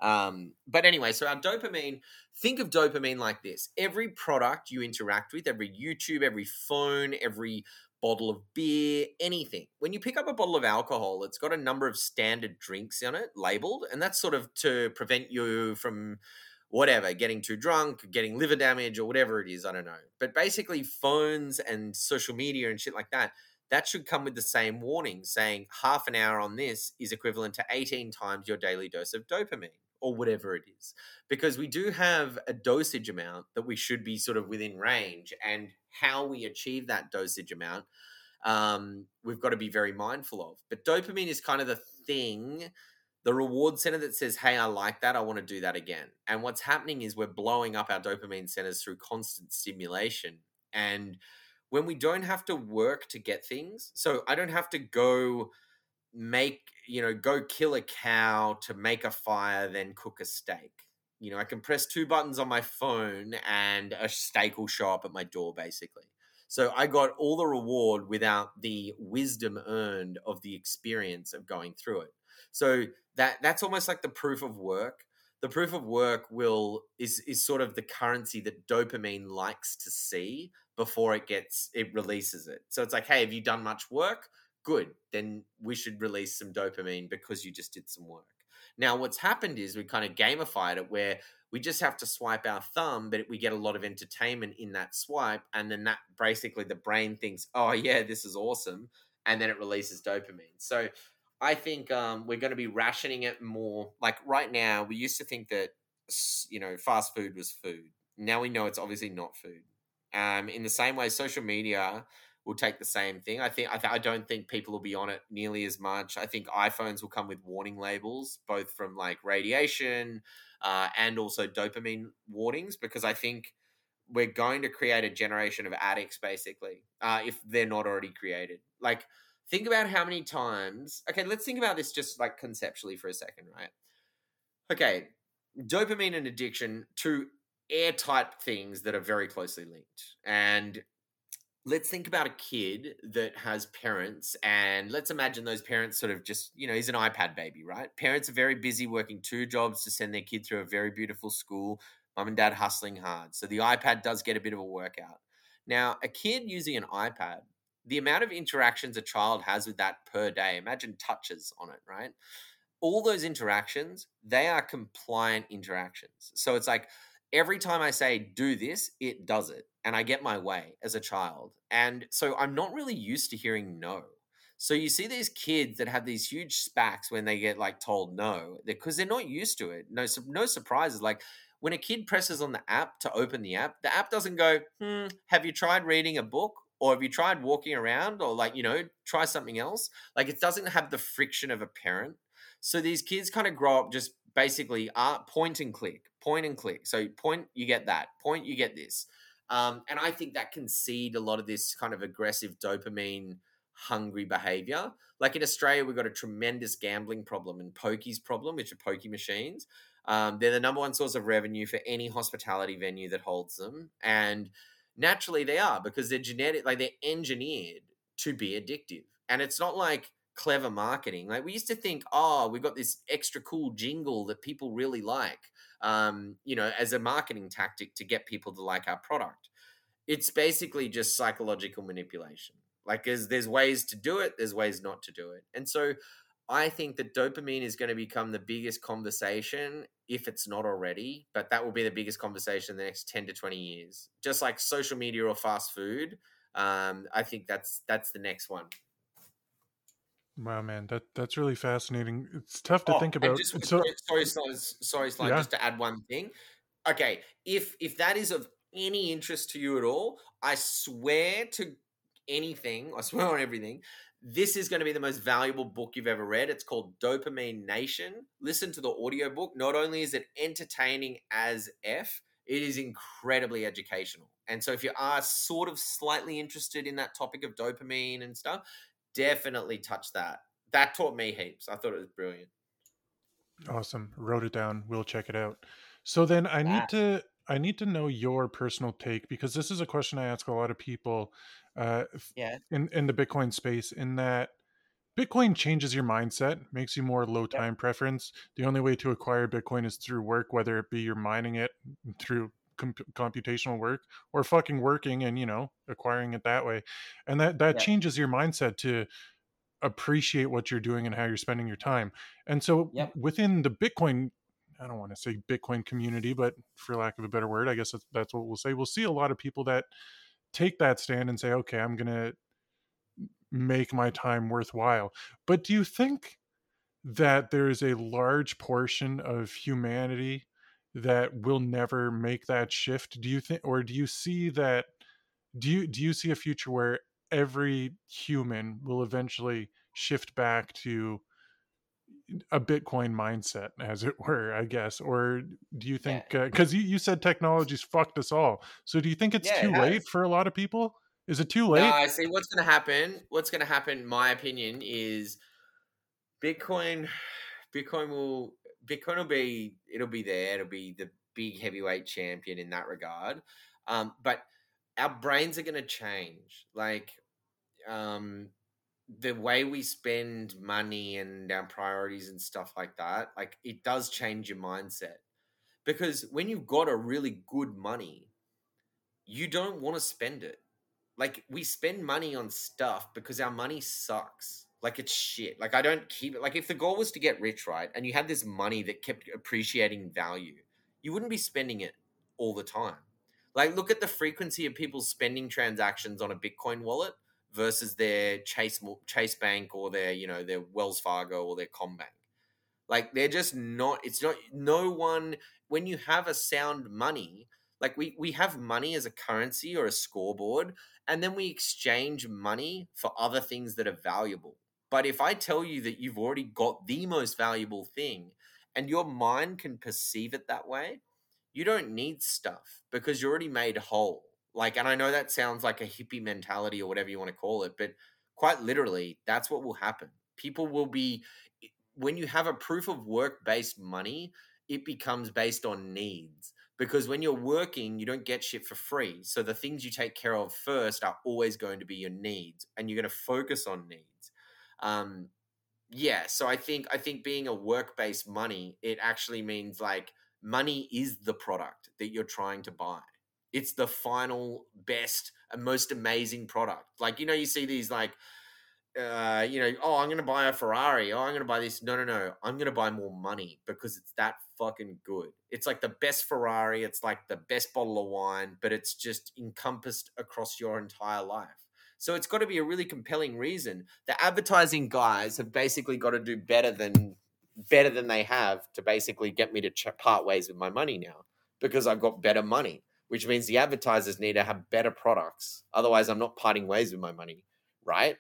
But anyway, so our dopamine, think of dopamine like this. Every product you interact with, every YouTube, every phone, every bottle of beer, anything. When you pick up a bottle of alcohol, it's got a number of standard drinks on it labeled, and that's sort of to prevent you from whatever, getting too drunk, getting liver damage, or whatever it is. I don't know. But basically, phones and social media and shit like that, that should come with the same warning saying half an hour on this is equivalent to 18 times your daily dose of dopamine or whatever it is. Because we do have a dosage amount that we should be sort of within range, and how we achieve that dosage amount, we've got to be very mindful of. But dopamine is kind of the thing, the reward center that says, hey, I like that, I want to do that again. And what's happening is we're blowing up our dopamine centers through constant stimulation. And when we don't have to work to get things, so I don't have to go go kill a cow to make a fire, then cook a steak. I can press two buttons on my phone and a steak will show up at my door, basically. So I got all the reward without the wisdom earned of the experience of going through it. So that's almost like the proof of work. The proof of work is sort of the currency that dopamine likes to see before it releases it. So it's like, hey, have you done much work? Good. Then we should release some dopamine because you just did some work. Now, what's happened is we kind of gamified it where we just have to swipe our thumb, but we get a lot of entertainment in that swipe. And then that basically the brain thinks, oh, yeah, this is awesome. And then it releases dopamine. So I think we're going to be rationing it more. Like right now, we used to think that, fast food was food. Now we know it's obviously not food. In the same way, social media will take the same thing. I don't think people will be on it nearly as much. I think iPhones will come with warning labels, both from like radiation and also dopamine warnings, because I think we're going to create a generation of addicts, basically, if they're not already created. Like, think about how many times. Okay, let's think about this just like conceptually for a second, right? Okay, dopamine and addiction, two airtight things that are very closely linked. And let's think about a kid that has parents, and let's imagine those parents sort of just, he's an iPad baby, right? Parents are very busy working two jobs to send their kid through a very beautiful school, mum and dad hustling hard. So the iPad does get a bit of a workout. Now, a kid using an iPad, the amount of interactions a child has with that per day, imagine touches on it, right? All those interactions, they are compliant interactions. So it's like every time I say do this, it does it. And I get my way as a child. And so I'm not really used to hearing no. So you see these kids that have these huge SPACs when they get like told no, because they're not used to it. No surprises. Like when a kid presses on the app to open the app doesn't go, have you tried reading a book? Or have you tried walking around? Or like, try something else. Like it doesn't have the friction of a parent. So these kids kind of grow up just basically point and click, point and click. So point, you get that. Point, you get this. And I think that can seed a lot of this kind of aggressive dopamine hungry behavior. Like in Australia, we've got a tremendous gambling problem and pokies problem, which are pokey machines. They're the number one source of revenue for any hospitality venue that holds them. And naturally they are, because they're genetic, like they're engineered to be addictive. And it's not like clever marketing. Like we used to think, oh, we've got this extra cool jingle that people really like, as a marketing tactic to get people to like our product. It's basically just psychological manipulation. Like there's ways to do it, there's ways not to do it. And so I think that dopamine is going to become the biggest conversation if it's not already, but that will be the biggest conversation in the next 10 to 20 years. Just like social media or fast food. I think that's the next one. Wow, man, that's really fascinating. It's tough to Oh, think and about. just So, sorry, Slime, yeah, just to add one thing. Okay, if that is of any interest to you at all, I swear to anything, I swear on everything, this is going to be the most valuable book you've ever read. It's called Dopamine Nation. Listen to the audiobook. Not only is it entertaining as F, it is incredibly educational. And so if you are sort of slightly interested in that topic of dopamine and stuff, definitely touch that. That taught me heaps. I thought it was brilliant. awesome. Wrote it down. We'll check it out. So then That. I need to know your personal take, because this is a question I ask a lot of people Yeah. in the Bitcoin space, in that Bitcoin changes your mindset, makes you more low Yep. time preference. The only way to acquire Bitcoin is through work, whether it be you're mining it through computational work, or fucking working and acquiring it that way. And that Yep. changes your mindset to appreciate what you're doing and how you're spending your time. And so Yep. within the Bitcoin, I don't want to say Bitcoin community, but for lack of a better word, I guess that's what we'll say. We'll see a lot of people that take that stand and say, okay, I'm going to make my time worthwhile. But do you think that there is a large portion of humanity that will never make that shift? Do you think, or do you see that, do you see a future where every human will eventually shift back to a Bitcoin mindset, as it were, I guess? Or do you Yeah. think, because you said technology's fucked us all, so do you think it's Yeah, it too late has. for a lot of people? Is it too No, late? I see what's going to happen. What's going to happen, in my opinion, is Bitcoin. Bitcoin will be. It'll be there. It'll be the big heavyweight champion in that regard. But our brains are going to change. Like, the way we spend money and our priorities and stuff like that. Like, it does change your mindset, because when you've got a really good money, you don't want to spend it. Like, we spend money on stuff because our money sucks. Like, it's shit. Like, I don't keep it. Like, if the goal was to get rich, right, and you had this money that kept appreciating in value, you wouldn't be spending it all the time. Like, look at the frequency of people spending transactions on a Bitcoin wallet versus their Chase Bank, or their their Wells Fargo or their Combank. Like, they're just not. It's not. No one. When you have a sound money, like we have money as a currency or a scoreboard, and then we exchange money for other things that are valuable. But if I tell you that you've already got the most valuable thing, and your mind can perceive it that way, you don't need stuff because you're already made whole. Like, and I know that sounds like a hippie mentality or whatever you want to call it, but quite literally, that's what will happen. People will be, when you have a proof of work based money, it becomes based on needs. Because when you're working, you don't get shit for free. So the things you take care of first are always going to be your needs, and you're going to focus on needs. Um, yeah, so I think being a work-based money, it actually means like money is the product that you're trying to buy. It's the final best and most amazing product. Like, you see these like oh, I'm gonna buy a Ferrari. Oh, I'm gonna buy this. No, no, no. I'm gonna buy more money because it's that fucking good. It's like the best Ferrari. It's like the best bottle of wine, but it's just encompassed across your entire life. So it's got to be a really compelling reason. The advertising guys have basically got to do better than they have to basically get me to part ways with my money now because I've got better money, which means the advertisers need to have better products. Otherwise, I'm not parting ways with my money, right?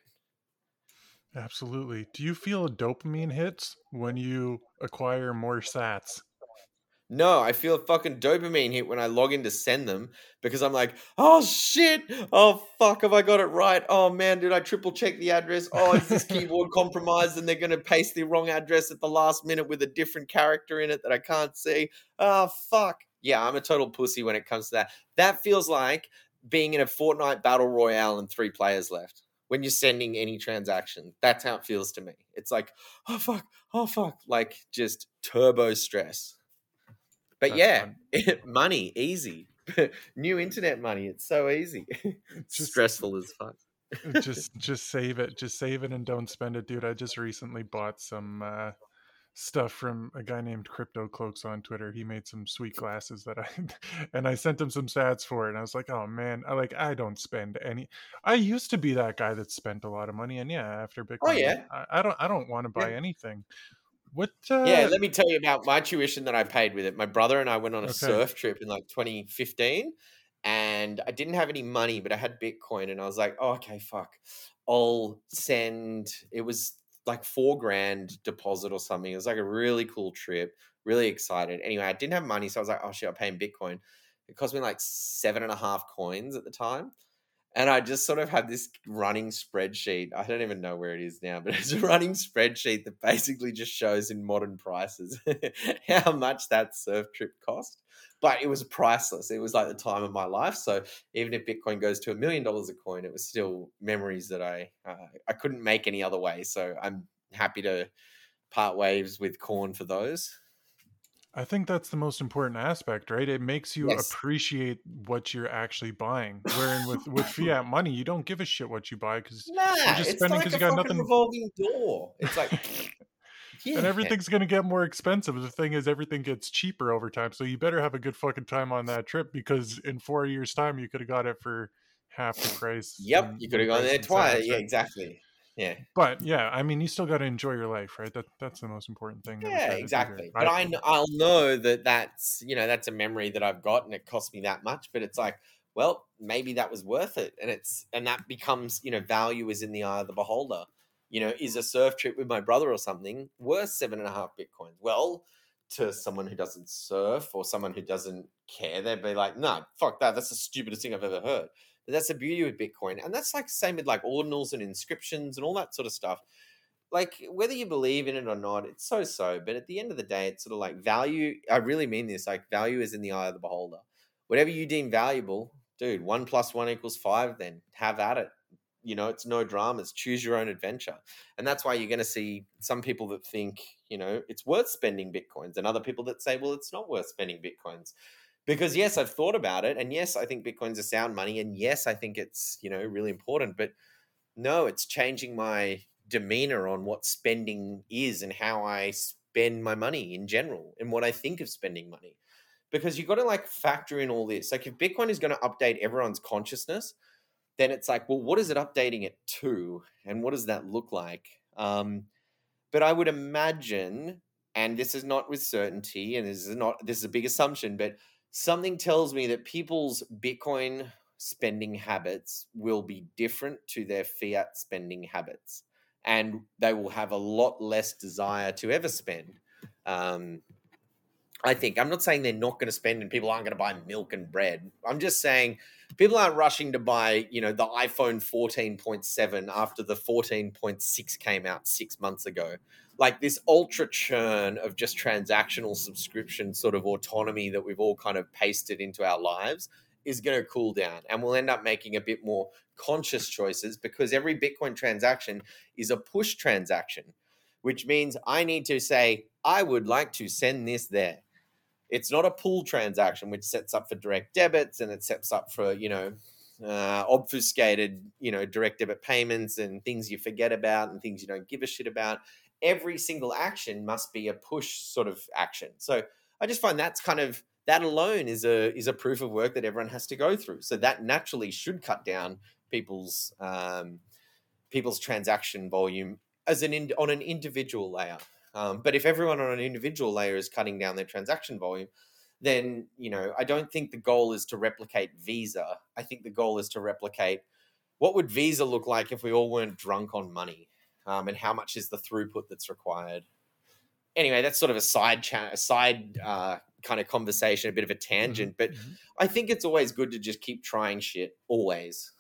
Absolutely. Do you feel dopamine hits when you acquire more sats? No, I feel a fucking dopamine hit when I log in to send them because I'm like, oh shit, oh fuck, have I got it right? Oh man, did I triple check the address? Oh, is this keyboard compromised and they're going to paste the wrong address at the last minute with a different character in it that I can't see? Oh fuck. Yeah, I'm a total pussy when it comes to that. That feels like being in a Fortnite battle royale and 3 players left when you're sending any transaction. That's how it feels to me. It's like, oh fuck, like just turbo stress. But That's yeah, fun. money, easy. New internet money, it's so easy. It's Just stressful as fuck. just save it. Just save it and don't spend it, dude. I just recently bought some stuff from a guy named Crypto Cloaks on Twitter. He made some sweet glasses that I and I sent him some sats for it. And I was like, oh man, I don't spend any. I used to be that guy that spent a lot of money, and yeah, after Oh Bitcoin, yeah. I don't want to buy Yeah. anything. What Yeah, let me tell you about my tuition that I paid with it. My brother and I went on a okay. surf trip in like 2015 and I didn't have any money, but I had Bitcoin and I was like, oh, okay, fuck. I'll send it was like 4 grand deposit or something. It was like a really cool trip, really excited. Anyway, I didn't have money, so I was like, oh shit, I'll pay in Bitcoin. It cost me like 7.5 coins at the time. And I just sort of had this running spreadsheet. I don't even know where it is now, but it's a running spreadsheet that basically just shows in modern prices how much that surf trip cost. But it was priceless. It was like the time of my life. So even if Bitcoin goes to $1 million a coin, it was still memories that I couldn't make any other way. So I'm happy to part ways with Corn for those. I think that's the most important aspect, right? It makes you Yes. appreciate what you're actually buying. Wherein with fiat money, you don't give a shit what you buy because you're Nah, just it's spending like because a you got fucking nothing, revolving door. It's like, and yeah. everything's gonna get more expensive. The thing is, everything gets cheaper over time. So you better have a good fucking time on that trip because in 4 years' time, you could have got it for half the price Yep, in you could have gone price there in twice. sats, Yeah, right? exactly. Yeah, But yeah, I mean, you still got to enjoy your life, right? That's the most important thing that we yeah, try to do here. exactly. But I'll know that that's a memory that I've got, and it cost me that much. But it's like, well, maybe that was worth it, and that becomes value is in the eye of the beholder. Is a surf trip with my brother or something worth 7.5 bitcoins? Well, to someone who doesn't surf or someone who doesn't care, they'd be like, no, fuck that. That's the stupidest thing I've ever heard. But that's the beauty with Bitcoin. And that's like same with like ordinals and inscriptions and all that sort of stuff. Like whether you believe in it or not, it's so. But at the end of the day, it's sort of like value. I really mean this. Like value is in the eye of the beholder. Whatever you deem valuable, dude, 1+1=5, then have at it. It's no dramas. Choose your own adventure. And that's why you're going to see some people that think, it's worth spending Bitcoins and other people that say, well, it's not worth spending Bitcoins. Because yes, I've thought about it. And yes, I think Bitcoin's a sound money. And yes, I think it's, really important. But no, it's changing my demeanor on what spending is and how I spend my money in general and what I think of spending money. Because you've got to like factor in all this. Like if Bitcoin is going to update everyone's consciousness, then it's like, well, what is it updating it to? And what does that look like? But I would imagine, and this is not with certainty, and this is a big assumption, but something tells me that people's Bitcoin spending habits will be different to their fiat spending habits, and they will have a lot less desire to ever spend. Um, I think. I'm not saying they're not going to spend and people aren't going to buy milk and bread. I'm just saying people aren't rushing to buy, the iPhone 14.7 after the 14.6 came out 6 months ago. Like this ultra churn of just transactional subscription sort of autonomy that we've all kind of pasted into our lives is going to cool down. And we'll end up making a bit more conscious choices because every Bitcoin transaction is a push transaction, which means I need to say, I would like to send this there. It's not a pool transaction, which sets up for direct debits and it sets up for, obfuscated, direct debit payments and things you forget about and things you don't give a shit about. Every single action must be a push sort of action. So I just find that alone is a proof of work that everyone has to go through. So that naturally should cut down people's transaction volume on an individual layer. But if everyone on an individual layer is cutting down their transaction volume, then I don't think the goal is to replicate Visa. I think the goal is to replicate what would Visa look like if we all weren't drunk on money, and how much is the throughput that's required. Anyway, that's sort of a side kind of conversation, a bit of a tangent, but I think it's always good to just keep trying shit always,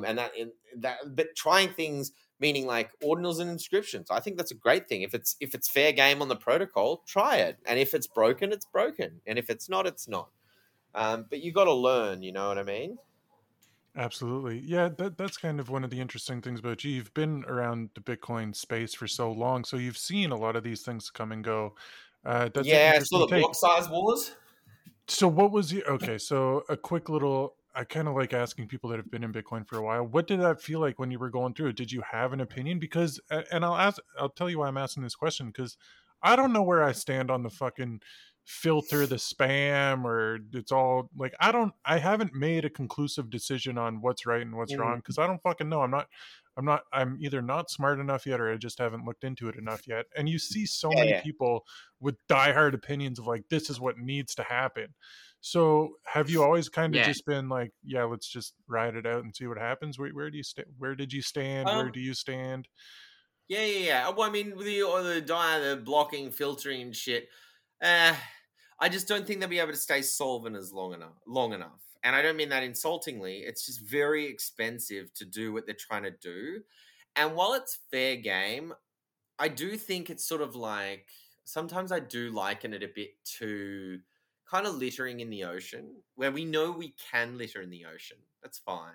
but trying things meaning like ordinals and inscriptions. I think that's a great thing. If it's fair game on the protocol, try it, and if it's broken, it's broken, and if it's not, it's not. But you got to learn. You know what I mean? Absolutely. Yeah, that's kind of one of the interesting things about you. You've been around the Bitcoin space for so long, so you've seen a lot of these things come and go. That's an Yeah, so interesting the take. block size wars. So what was your okay, so a quick little I kind of like asking people that have been in Bitcoin for a while. What did that feel like when you were going through it? Did you have an opinion? Because and I'll tell you why I'm asking this question because I don't know where I stand on the fucking filter the spam or it's all like I haven't made a conclusive decision on what's right and what's wrong because I don't fucking know. I'm either not smart enough yet or I just haven't looked into it enough yet. And you see so many Yeah. people with diehard opinions of like this is what needs to happen. So have you always kind of Yeah. just been like, yeah, let's just ride it out and see what happens? Where do you where did you stand? Where Um. do you stand? Yeah. Well, I mean, the blocking, filtering, and shit. Uh, I just don't think they'll be able to stay solvent as long enough. And I don't mean that insultingly. It's just very expensive to do what they're trying to do. And while it's fair game, I do think it's sort of like sometimes I do liken it a bit to kind of littering in the ocean, where we know we can litter in the ocean. That's fine.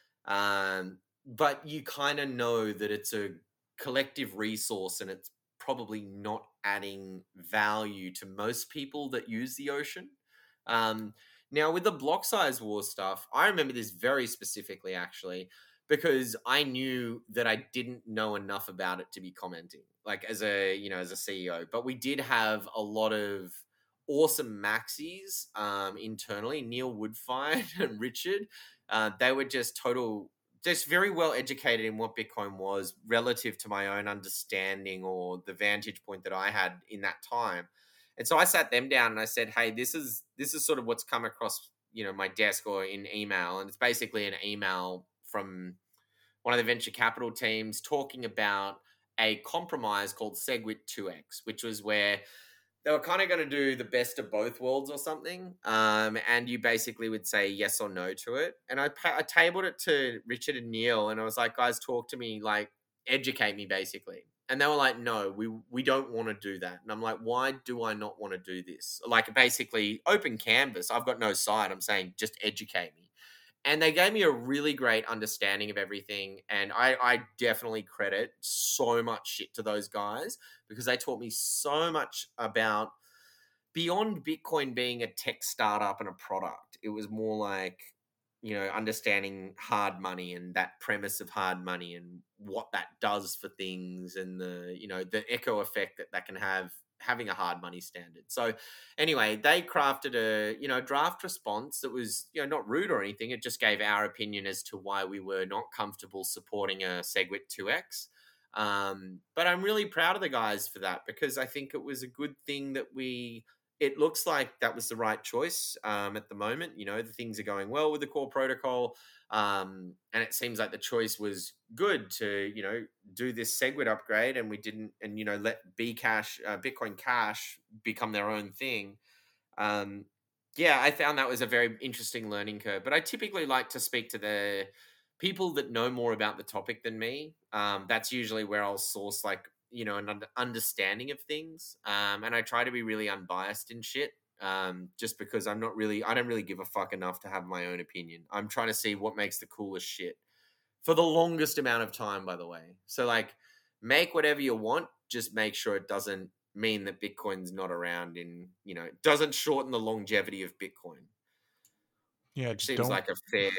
But you kind of know that it's a collective resource and it's probably not adding value to most people that use the ocean. Um, Now, with the block size war stuff, I remember this very specifically actually because I knew that I didn't know enough about it to be commenting, like as a CEO. But we did have a lot of awesome maxis internally. Neil Woodfine and Richard, they were just very well educated in what Bitcoin was relative to my own understanding or the vantage point that I had in that time. And so I sat them down and I said, "Hey, this is sort of what's come across, my desk or in email, and it's basically an email from one of the venture capital teams talking about a compromise called SegWit 2x, which was where they were kind of going to do the best of both worlds or something. And you basically would say yes or no to it. And I tabled it to Richard and Neil, and I was like, guys, talk to me, like, educate me, basically. And they were like, no, we don't want to do that. And I'm like, why do I not want to do this? Like, basically, open canvas. I've got no side. I'm saying just educate me. And they gave me a really great understanding of everything. And I definitely credit so much shit to those guys because they taught me so much about beyond Bitcoin being a tech startup and a product. It was more like, understanding hard money and that premise of hard money and what that does for things and the echo effect that can have having a hard money standard. So anyway, they crafted a draft response that was not rude or anything. It just gave our opinion as to why we were not comfortable supporting a SegWit 2x. But I'm really proud of the guys for that because I think it was a good thing that it looks like that was the right choice at the moment. The things are going well with the core protocol. And it seems like the choice was good to, do this SegWit upgrade and we didn't, and, let Bcash, Bitcoin Cash become their own thing. Um, yeah, I found that was a very interesting learning curve. But I typically like to speak to the people that know more about the topic than me. That's usually where I'll source like an understanding of things. And I try to be really unbiased in shit. Just because I don't really give a fuck enough to have my own opinion. I'm trying to see what makes the coolest shit for the longest amount of time, by the way. So like make whatever you want, just make sure it doesn't mean that Bitcoin's not around it doesn't shorten the longevity of Bitcoin, Yeah, which seems like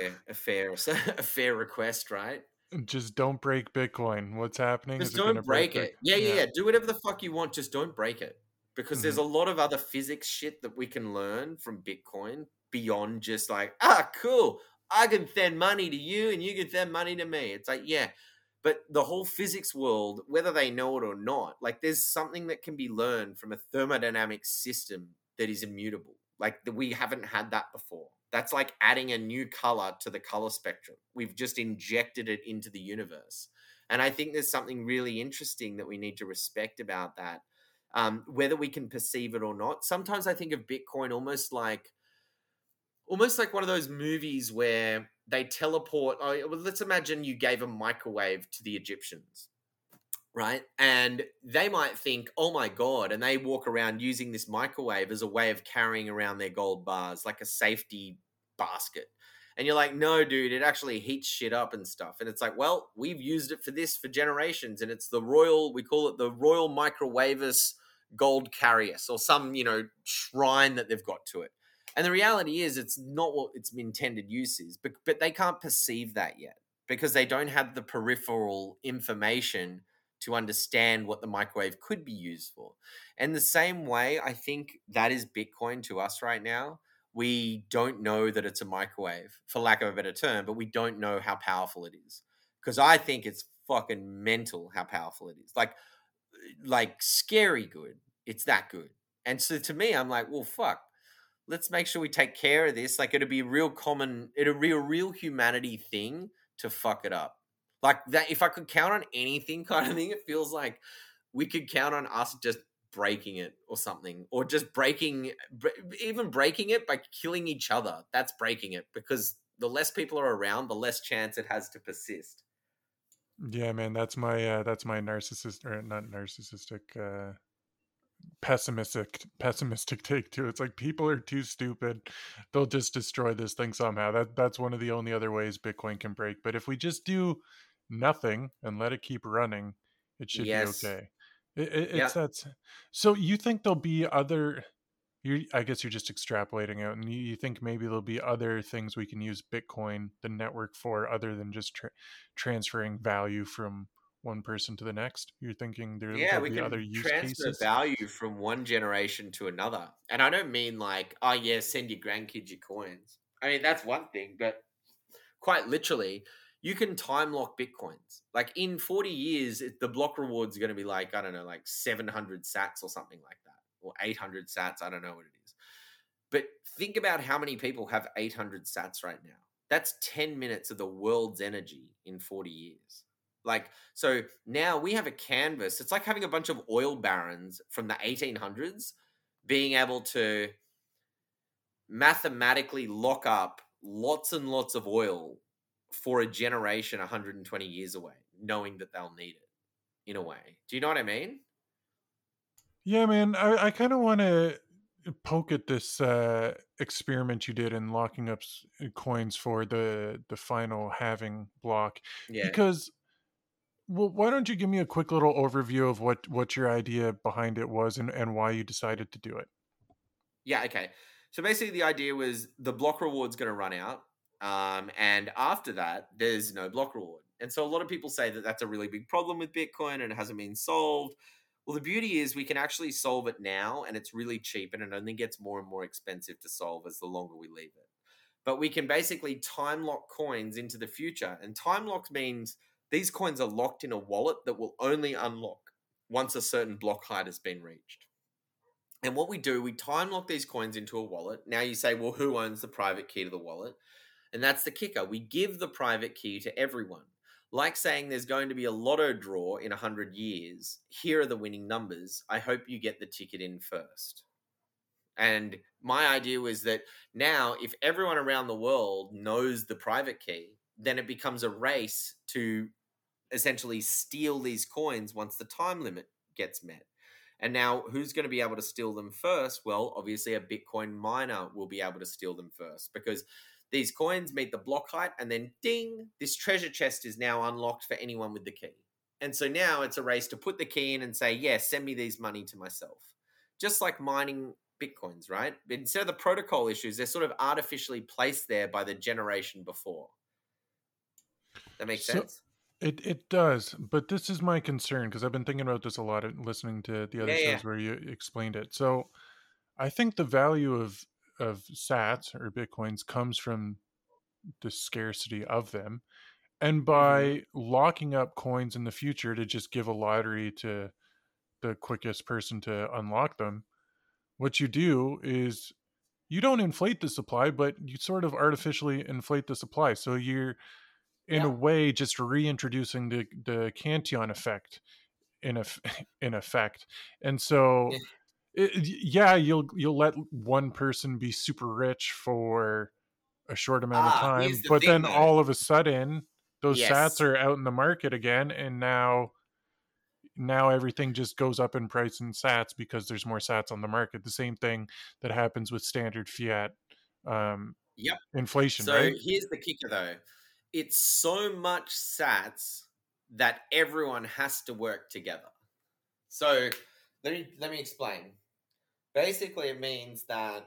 a fair request, right? just don't break Bitcoin. What's happening? Just Is it going to don't break break Bitcoin? it. Yeah, yeah, Yeah. yeah. Do whatever the fuck you want, just don't break it. Because there's Hmm. a lot of other physics shit that we can learn from Bitcoin beyond just like, cool. I can send money to you and you can send money to me. It's like, yeah. But the whole physics world, whether they know it or not, like there's something that can be learned from a thermodynamic system that is immutable. Like we haven't had that before. That's like adding a new color to the color spectrum. We've just injected it into the universe. And I think there's something really interesting that we need to respect about that, whether we can perceive it or not. Sometimes I think of Bitcoin almost like one of those movies where they teleport. Oh, well, let's imagine you gave a microwave to the Egyptians, right? And they might think, oh my God, and they walk around using this microwave as a way of carrying around their gold bars, like a safety basket. And you're like, no, dude, it actually heats shit up and stuff. And it's like, well, we've used it for this for generations. And it's we call it the Royal Microwavus Gold Carius or some, shrine that they've got to it. And the reality is, it's not what its intended use is, but they can't perceive that yet because they don't have the peripheral information to understand what the microwave could be used for. And the same way, I think that is Bitcoin to us right now. We don't know that it's a microwave, for lack of a better term, but we don't know how powerful it is. Because I think it's fucking mental how powerful it is. Like scary good. It's that good. And so to me, I'm like, well, fuck. Let's make sure we take care of this. Like it'll be a real humanity thing to fuck it up. Like that, if I could count on anything kind of thing, it feels like we could count on us just breaking it or something, or just even breaking it by killing each other. That's breaking it because the less people are around, the less chance it has to persist. Yeah, man, that's my narcissist or not narcissistic pessimistic take to it. It's like people are too stupid. They'll just destroy this thing somehow. That's one of the only other ways Bitcoin can break. But if we just do nothing and let it keep running, it should be Yes. okay. It's Yeah. that. So you think there'll be other? I guess you're just extrapolating out, and you think maybe there'll be other things we can use Bitcoin, the network, for other than just transferring value from one person to the next. You're thinking Yeah, there'll we be other can use transfer cases. value from one generation to another. And I don't mean like, oh yeah, send your grandkids your coins. I mean, that's one thing, but quite literally, you can time lock Bitcoins. Like in 40 years, the block rewards are going to be like, I don't know, like 700 sats or something like that, or 800 sats. I don't know what it is. But think about how many people have 800 sats right now. That's 10 minutes of the world's energy in 40 years. Like, so now we have a canvas. It's like having a bunch of oil barons from the 1800s being able to mathematically lock up lots and lots of oil for a generation 120 years away, knowing that they'll need it in a way. Do you know what I mean? Yeah, man, I kind of want to poke at this experiment you did in locking up coins for the final halving block, Yeah. because well, why don't you give me a quick little overview of what your idea behind it was and why you decided to do it? Yeah, okay. So basically, the idea was the block reward's going to run out. And after that, there's no block reward. And so a lot of people say that that's a really big problem with Bitcoin and it hasn't been solved. Well, the beauty is we can actually solve it now and it's really cheap and it only gets more and more expensive to solve as the longer we leave it. But we can basically time lock coins into the future. And time lock means these coins are locked in a wallet that will only unlock once a certain block height has been reached. And what we do, we time lock these coins into a wallet. Now you say, well, who owns the private key to the wallet? And that's the kicker. We give the private key to everyone. Like saying there's going to be a lotto draw in 100 years. Here are the winning numbers. I hope you get the ticket in first. And my idea was that now, if everyone around the world knows the private key, then it becomes a race to essentially steal these coins once the time limit gets met. And now, who's going to be able to steal them first? Well, obviously, a Bitcoin miner will be able to steal them first because these coins meet the block height, and then ding, this treasure chest is now unlocked for anyone with the key. And so now it's a race to put the key in and say, yeah, send me these money to myself. Just like mining Bitcoins, right? But instead of the protocol issues, they're sort of artificially placed there by the generation before. That makes sense? It does, but this is my concern because I've been thinking about this a lot and listening to the other Yeah, yeah. shows where you explained it. So I think the value of Sats or Bitcoins comes from the scarcity of them, and Mm-hmm. by locking up coins in the future to just give a lottery to the quickest person to unlock them, what you do is you don't inflate the supply, but you sort of artificially inflate the supply. So you're in a Yeah. way just reintroducing the Cantillon effect in a, in effect. And so Yeah. yeah, you'll let one person be super rich for a short amount of Here's time, the but thing then though. all of a sudden those sats Yes. are out in the market again, and now everything just goes up in price in sats because there's more sats on the market. The same thing that happens with standard fiat um, Yep. inflation, So right? here's the kicker though. It's so much sats that everyone has to work together. So let me explain. Basically it means that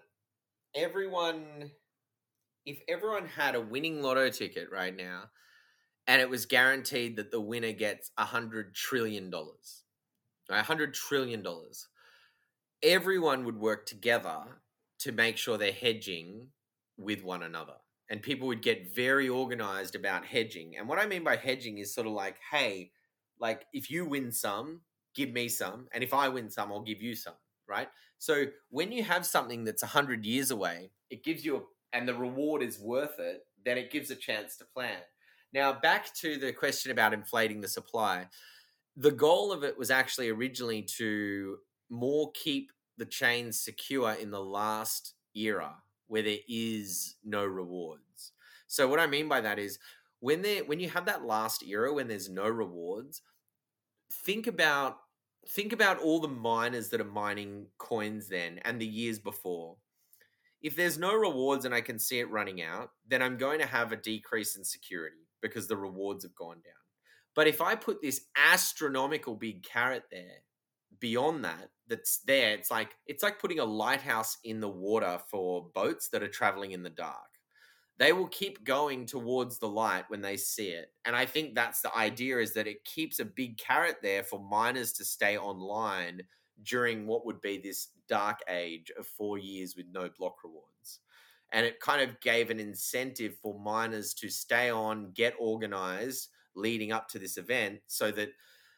everyone if everyone had a winning lotto ticket right now and it was guaranteed that the winner gets $100 trillion, $100 trillion, everyone would work together to make sure they're hedging with one another. And people would get very organized about hedging. And what I mean by hedging is sort of like, hey, like if you win some, give me some. And if I win some, I'll give you some, right? So when you have something that's 100 years away, it gives you and the reward is worth it, then it gives a chance to plan. Now, back to the question about inflating the supply. The goal of it was actually originally to more keep the chains secure in the last era where there is no rewards. So what I mean by that is when you have that last era when there's no rewards, think about think about all the miners that are mining coins then and the years before. If there's no rewards and I can see it running out, then I'm going to have a decrease in security because the rewards have gone down. But if I put this astronomical big carrot there, beyond that, that's there, it's like putting a lighthouse in the water for boats that are traveling in the dark. They will keep going towards the light when they see it. And I think that's the idea, is that it keeps a big carrot there for miners to stay online during what would be this dark age of 4 years with no block rewards. And it kind of gave an incentive for miners to stay on, get organized leading up to this event so that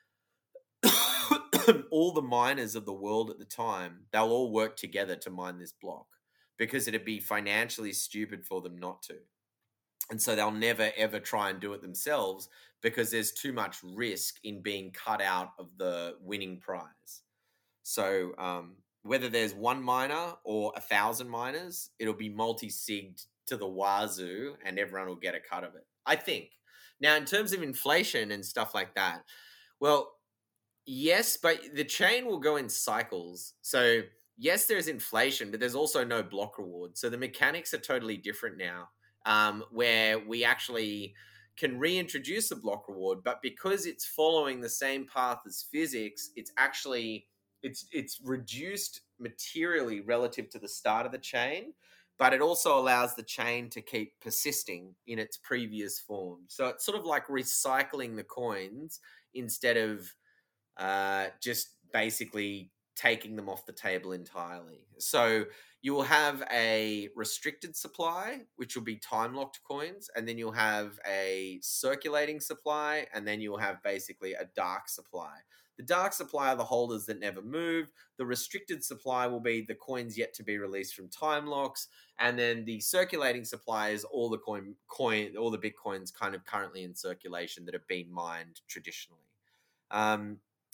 all the miners of the world at the time, they'll all work together to mine this block because it'd be financially stupid for them not to. And so they'll never ever try and do it themselves because there's too much risk in being cut out of the winning prize. So whether there's one miner or 1,000 miners, it'll be multi-sigged to the wazoo and everyone will get a cut of it, I think. Now, in terms of inflation and stuff like that, well, yes, but the chain will go in cycles. So, yes, there's inflation, but there's also no block reward. So the mechanics are totally different now, where we actually can reintroduce a block reward, but because it's following the same path as physics, it's reduced materially relative to the start of the chain, but it also allows the chain to keep persisting in its previous form. So it's sort of like recycling the coins instead of just basically taking them off the table entirely. So you will have a restricted supply, which will be time locked coins, and then you'll have a circulating supply, and then you'll have basically a dark supply. The dark supply are the holders that never move. The restricted supply will be the coins yet to be released from time locks, and then the circulating supply is all the all the bitcoins kind of currently in circulation that have been mined traditionally. Um,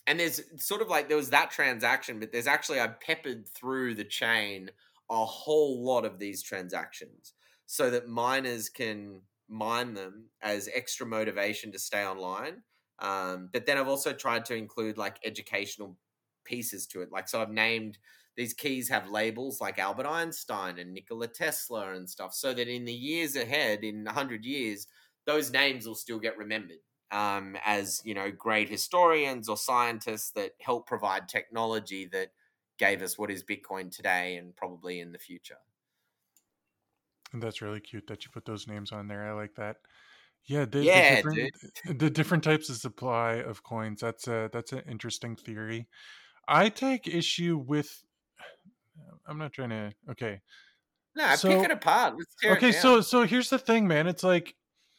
And there's sort of like, there was that transaction, but there's actually, I peppered through the chain a whole lot of these transactions so that miners can mine them as extra motivation to stay online. But then I've also tried to include like educational pieces to it. Like, so I've named these keys have labels like Albert Einstein and Nikola Tesla and stuff, so that in the years ahead, in 100 years, those names will still get remembered as, you know, great historians or scientists that help provide technology that gave us what is Bitcoin today and probably in the future. And that's really cute that you put those names on there. I like that. Yeah, the Dude. different types of supply of coins. That's an interesting theory. I take issue with. I'm not trying to. Okay, No, pick it so apart. Let's tear it okay, down. so here's the thing, man. It's like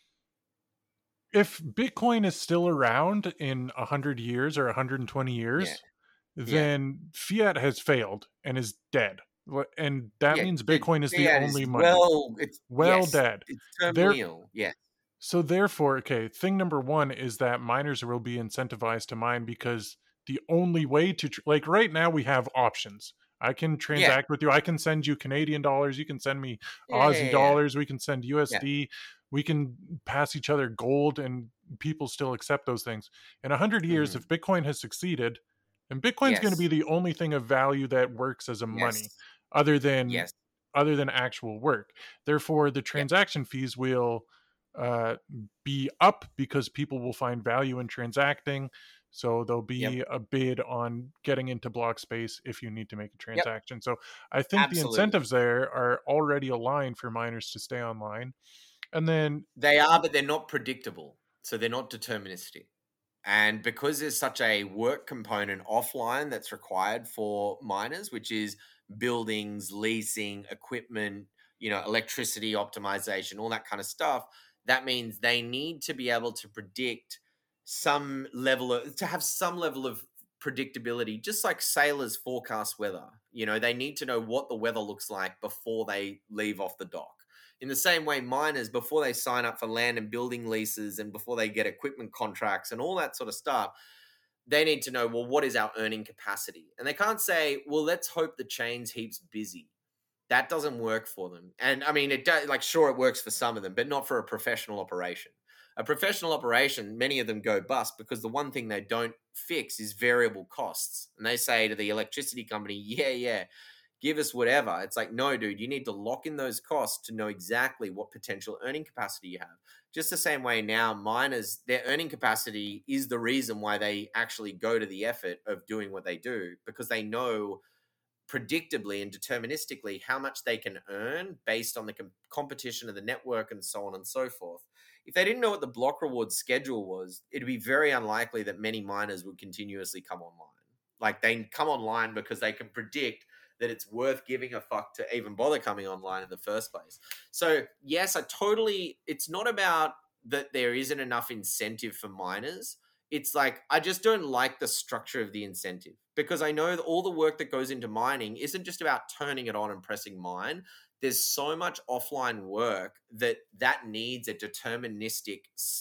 if Bitcoin is still around in 100 years or 120 Yeah. years, Yeah. then fiat has failed and is dead. And that Yeah. means Bitcoin is the Fiat is only money. it's Well yes, dead. it's There terminally ill. Yeah. So therefore, okay, thing number one is that miners will be incentivized to mine because the only way to like right now we have options. I can Yeah. transact with you. I can send you Canadian dollars. You can send me Yeah. Aussie Yeah. dollars. We can send Yeah. USD. We can pass each other gold, and people still accept those things. In 100 years, Mhm. if Bitcoin has succeeded, and Bitcoin's going to be Yes. the only thing of value that works as a money, Yes. other than Yes. other than actual work. Therefore, the Yep. transaction fees will uh, be up because people will find value in transacting. So there'll Yep. be a bid on getting into block space if you need to make a Yep. transaction. So I think the Absolutely. incentives there are already aligned for miners to stay online. And then, They are, but they're not predictable. So they're not deterministic. And because there's such a work component offline that's required for miners, which is buildings, leasing, equipment, you know, electricity optimization, all that kind of stuff, that means they need to be able to predict some level of, to have some level of predictability, just like sailors forecast weather. You know, they need to know what the weather looks like before they leave off the dock. In the same way, miners, before they sign up for land and building leases and before they get equipment contracts and all that sort of stuff, they need to know, well, what is our earning capacity? And they can't say, well, let's hope the chain's heaps busy. That doesn't work for them. And I mean, it does, like, sure, it works for some of them, but not for a professional operation. A professional operation, many of them go bust because the one thing they don't fix is variable costs. And they say to the electricity company, yeah, give us whatever. It's like, no, dude, you need to lock in those costs to know exactly what potential earning capacity you have. Just the same way now, miners, their earning capacity is the reason why they actually go to the effort of doing what they do, because they know predictably and deterministically how much they can earn based on the competition of the network and so on and so forth. If they didn't know what the block reward schedule was, it'd be very unlikely that many miners would continuously come online. Like, they come online because they can predict that it's worth giving a fuck to even bother coming online in the first place. So yes, it's not about that there isn't enough incentive for miners. It's like, I just don't like the structure of the incentive, because I know that all the work that goes into mining isn't just about turning it on and pressing mine. There's so much offline work that needs a deterministic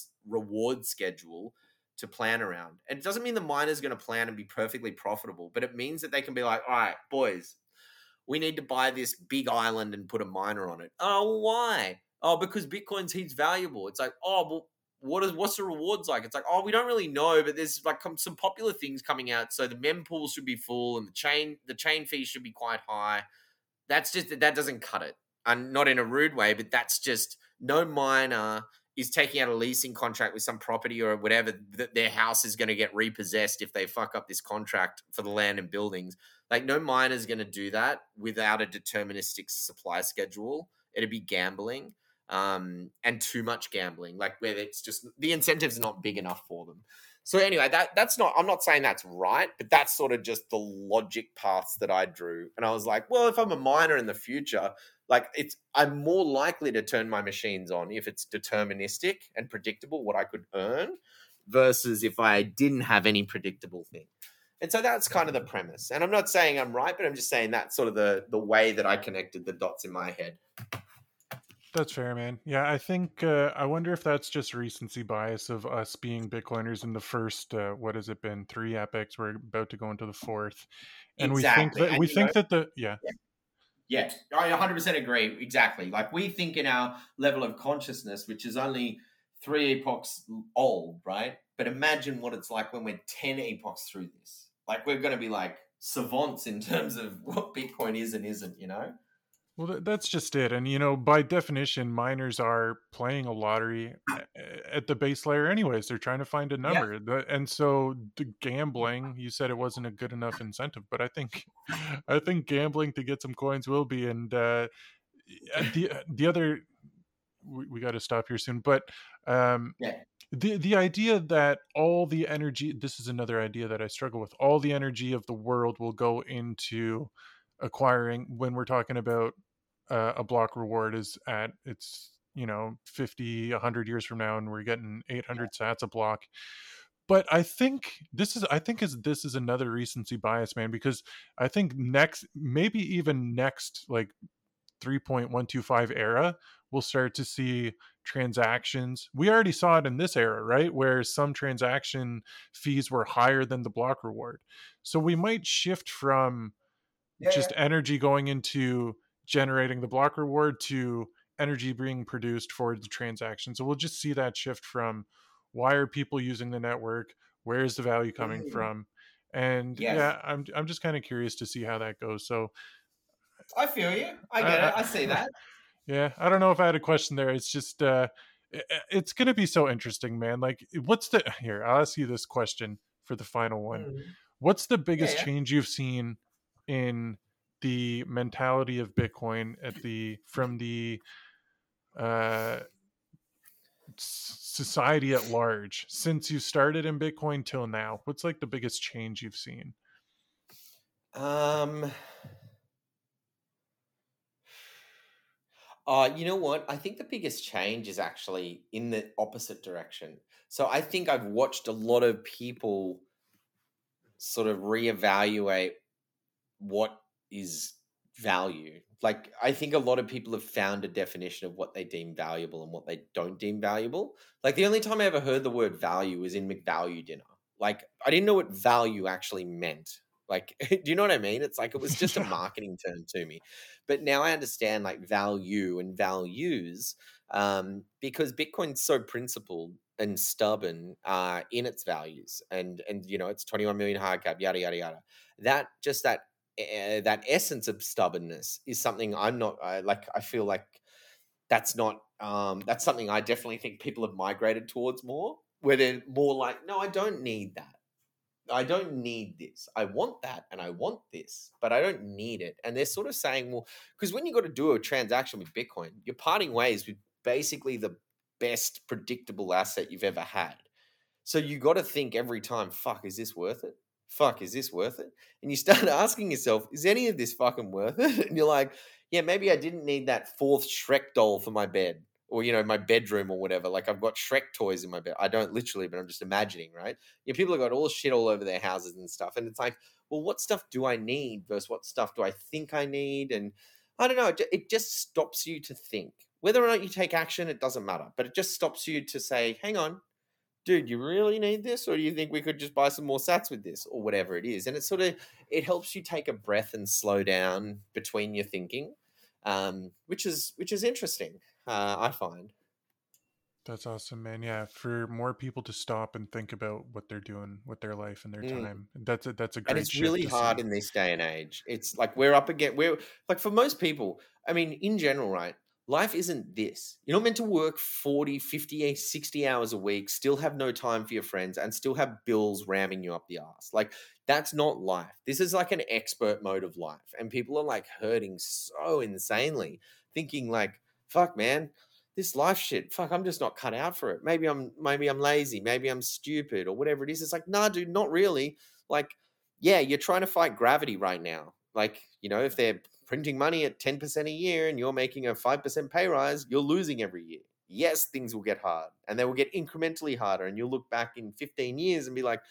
reward schedule to plan around. And it doesn't mean the miner's going to plan and be perfectly profitable, but it means that they can be like, all right, boys, we need to buy this big island and put a miner on it. Oh, why? Oh, because Bitcoin's heaps valuable. It's like, oh, well, what's the rewards like? It's like, oh, we don't really know, but there's like some popular things coming out. So the mempool should be full, and the chain fee should be quite high. That doesn't cut it, and not in a rude way, but that's just, no miner is taking out a leasing contract with some property or whatever that their house is going to get repossessed if they fuck up this contract for the land and buildings. Like, no miner is going to do that without a deterministic supply schedule. It'd be gambling, and too much gambling, like where it's just the incentives are not big enough for them. So anyway, that's not, I'm not saying that's right, but that's sort of just the logic paths that I drew. And I was like, well, if I'm a miner in the future, like, I'm more likely to turn my machines on if it's deterministic and predictable what I could earn, versus if I didn't have any predictable thing. And so that's kind of the premise. And I'm not saying I'm right, but I'm just saying that's sort of the way that I connected the dots in my head. That's fair, man. Yeah, I think I wonder if that's just recency bias of us being Bitcoiners in the first what has it been, 3 epochs. We're about to go into the fourth, and Exactly. And we think that the yeah. yeah, I 100% agree. Exactly. Like we think in our level of consciousness, which is only 3 epochs old, right? But imagine what it's like when we're 10 epochs through this. Like we're going to be like savants in terms of what Bitcoin is and isn't, you know? Well, that's just it. And, by definition, miners are playing a lottery at the base layer, anyways. They're trying to find a Yeah. number. And so the gambling, you said it wasn't a good enough incentive, but I think, I think gambling to get some coins will be. And the other, we got to stop here soon, but um, Yeah. the idea that all the energy, this is another idea that I struggle with, all the energy of the world will go into acquiring, when we're talking about a block reward is at its 50 100 years from now and we're getting 800 sats a block. But this is another recency bias, man, because I think next, maybe even next, like 3.125 era, we'll start to see transactions. We already saw it in this era, right? Where some transaction fees were higher than the block reward. So we might shift from Yeah. just energy going into generating the block reward to energy being produced for the transaction. So we'll just see that shift from why are people using the network? Where is the value coming Mm. from? And Yes. yeah, I'm just kind of curious to see how that goes. So I feel you. I get I, it. I see I that. yeah, I don't know if I had a question there. It's just it's going to be so interesting, man. Like what's the here, I'll ask you this question for the final one. Mm. What's the Yeah. biggest Yeah. change you've seen in the mentality of Bitcoin from the uh society at large since you started in Bitcoin till now? What's like the biggest change you've seen? Um, you know what? I think the biggest change is actually in the opposite direction. So I think I've watched a lot of people sort of reevaluate what is value. Like I think a lot of people have found a definition of what they deem valuable and what they don't deem valuable. Like the only time I ever heard the word value was in McValue dinner. Like I didn't know what value actually meant. Like, do you know what I mean? It's like it was just a Yeah. marketing term to me. But now I understand like value and values because Bitcoin's so principled and stubborn in its values, and it's 21 million hard cap, yada yada yada. That essence of stubbornness is something I'm not like. I feel like that's something I definitely think people have migrated towards more, where they're more like, no, I don't need that. I don't need this. I want that and I want this, but I don't need it. And they're sort of saying, well, because when you got to do a transaction with Bitcoin, you're parting ways with basically the best predictable asset you've ever had. So you got to think every time, fuck, is this worth it? Fuck, is this worth it? And you start asking yourself, is any of this fucking worth it? And you're like, yeah, maybe I didn't need that fourth Shrek doll for my bed or, my bedroom or whatever. Like I've got Shrek toys in my bed. I don't literally, but I'm just imagining, right? People have got all shit all over their houses and stuff. And it's like, well, what stuff do I need versus what stuff do I think I need? And I don't know. It just stops you to think. Whether or not you take action, it doesn't matter. But it just stops you to say, hang on, dude, you really need this, or do you think we could just buy some more sats with this, or whatever it is? And it helps you take a breath and slow down between your thinking, which is interesting. I find. That's awesome, man. Yeah, for more people to stop and think about what they're doing with their life and their Mm. time. That's a And great it's shift really to hard see. in this day and age. It's like we're like for most people, I mean, in general, right? Life isn't this. You're not meant to work 40, 50, 60 hours a week, still have no time for your friends, and still have bills ramming you up the ass. Like, that's not life. This is like an expert mode of life. And people are like hurting so insanely, thinking like, fuck, man, this life shit, fuck, I'm just not cut out for it. Maybe I'm lazy, maybe I'm stupid, or whatever it is. It's like, nah, dude, not really. Like, yeah, you're trying to fight gravity right now. Like, if they're printing money at 10% a year and you're making a 5% pay rise, you're losing every year. Yes, things will get hard and they will get incrementally harder. And you'll look back in 15 years and be like,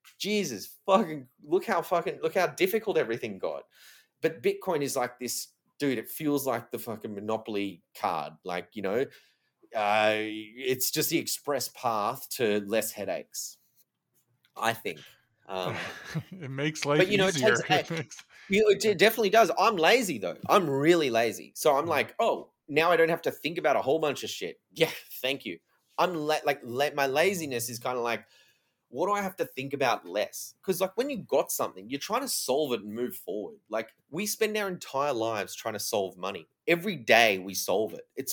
Jesus, look how difficult everything got. But Bitcoin is like this dude, it feels like the fucking Monopoly card. Like, it's just the express path to less headaches, I think. It makes life But it easier. takes. It definitely does. I'm lazy though. I'm really lazy. So I'm like, oh, now I don't have to think about a whole bunch of shit. Yeah, thank you. My laziness is kind of like, what do I have to think about less? Because like when you got something, you're trying to solve it and move forward. Like we spend our entire lives trying to solve money. Every day we solve it. It's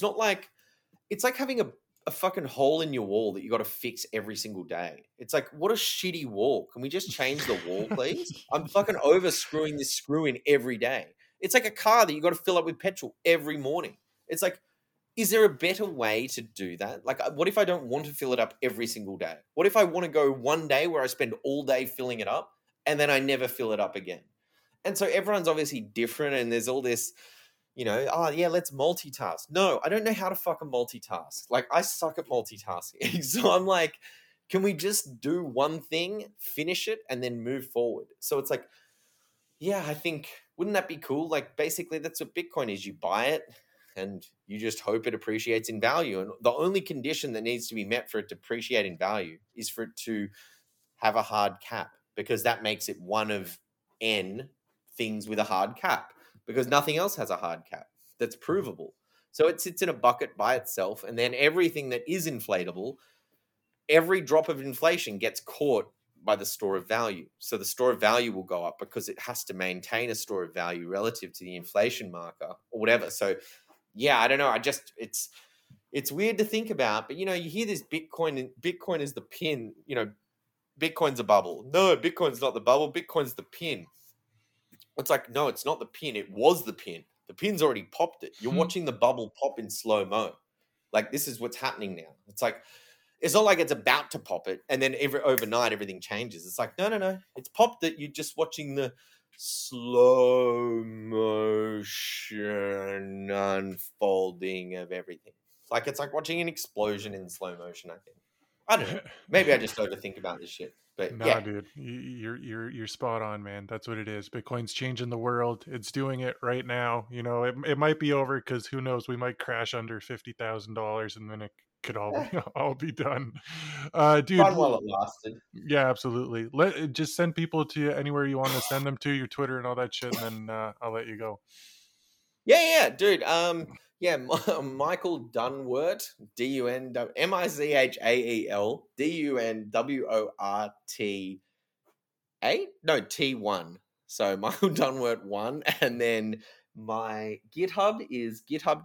like having a fucking hole in your wall that you got to fix every single day. It's like, what a shitty wall. Can we just change the wall, please? I'm fucking over screwing this screw in every day. It's like a car that you got to fill up with petrol every morning. It's like, is there a better way to do that? Like, what if I don't want to fill it up every single day? What if I want to go one day where I spend all day filling it up and then I never fill it up again? And so everyone's obviously different, and there's all this, oh yeah, let's multitask. No, I don't know how to fucking multitask. Like, I suck at multitasking. So I'm like, can we just do one thing, finish it, and then move forward? So it's like, yeah, I think, wouldn't that be cool? Like, basically, that's what Bitcoin is. You buy it, and you just hope it appreciates in value. And the only condition that needs to be met for it to appreciate in value is for it to have a hard cap, because that makes it one of N things with a hard cap, because nothing else has a hard cap that's provable. So it sits in a bucket by itself, and then everything that is inflatable, every drop of inflation gets caught by the store of value. So the store of value will go up because it has to maintain a store of value relative to the inflation marker or whatever. So yeah, I don't know. It's weird to think about, but you hear this Bitcoin is the pin, Bitcoin's a bubble. No, Bitcoin's not the bubble. Bitcoin's the pin. It's like, no, it's not the pin. It was the pin. The pin's already popped it. You're watching the bubble pop in slow-mo. Like, this is what's happening now. It's like, it's not like it's about to pop it and then overnight everything changes. It's like, no. It's popped it. You're just watching the slow motion unfolding of everything. It's like watching an explosion in slow motion, I think. I don't know. Maybe I just overthink about this shit. But nah, yeah, dude, you're spot on, man. That's what it is. Bitcoin's changing the world. It's doing it right now. It might be over because who knows? We might crash under $50,000, and then it could all be all be done. Dude, fun while it lasted. yeah, absolutely. Just send people to anywhere you want to send them to, your Twitter and all that shit, and then I'll let you go. Yeah, dude. Michael Dunwort, Michael Dunwort, no, T1. So Michael Dunwort 1, and then my GitHub is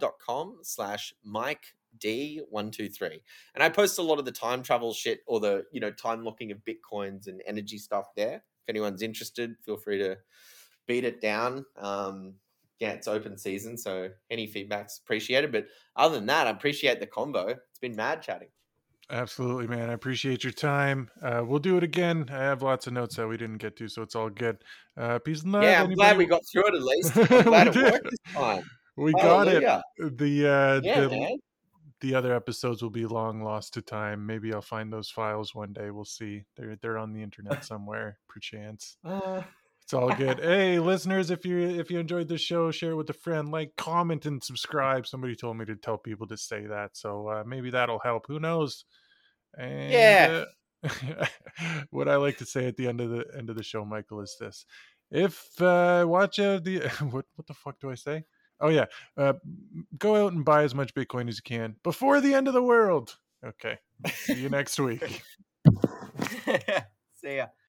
github.com/MikeD123. And I post a lot of the time travel shit, or the time locking of Bitcoins and energy stuff there. If anyone's interested, feel free to beat it down. Yeah, it's open season, so any feedback's appreciated. But other than that, I appreciate the combo. It's been mad chatting. Absolutely, man. I appreciate your time. We'll do it again. I have lots of notes that we didn't get to, so it's all good. Peace and love. Yeah, I'm glad we got through it at least. I'm glad it worked this time. We Hallelujah. got it. The other episodes will be long lost to time. Maybe I'll find those files one day. We'll see. They're on the internet somewhere, perchance. It's all good. Hey, listeners, if you enjoyed the show, share it with a friend, like, comment, and subscribe. Somebody told me to tell people to say that, so maybe that'll help. Who knows? And what I like to say at the end of the show, Michael, is this: if watch the what the fuck do I say? Oh yeah, go out and buy as much Bitcoin as you can before the end of the world. Okay, see you next week. See ya.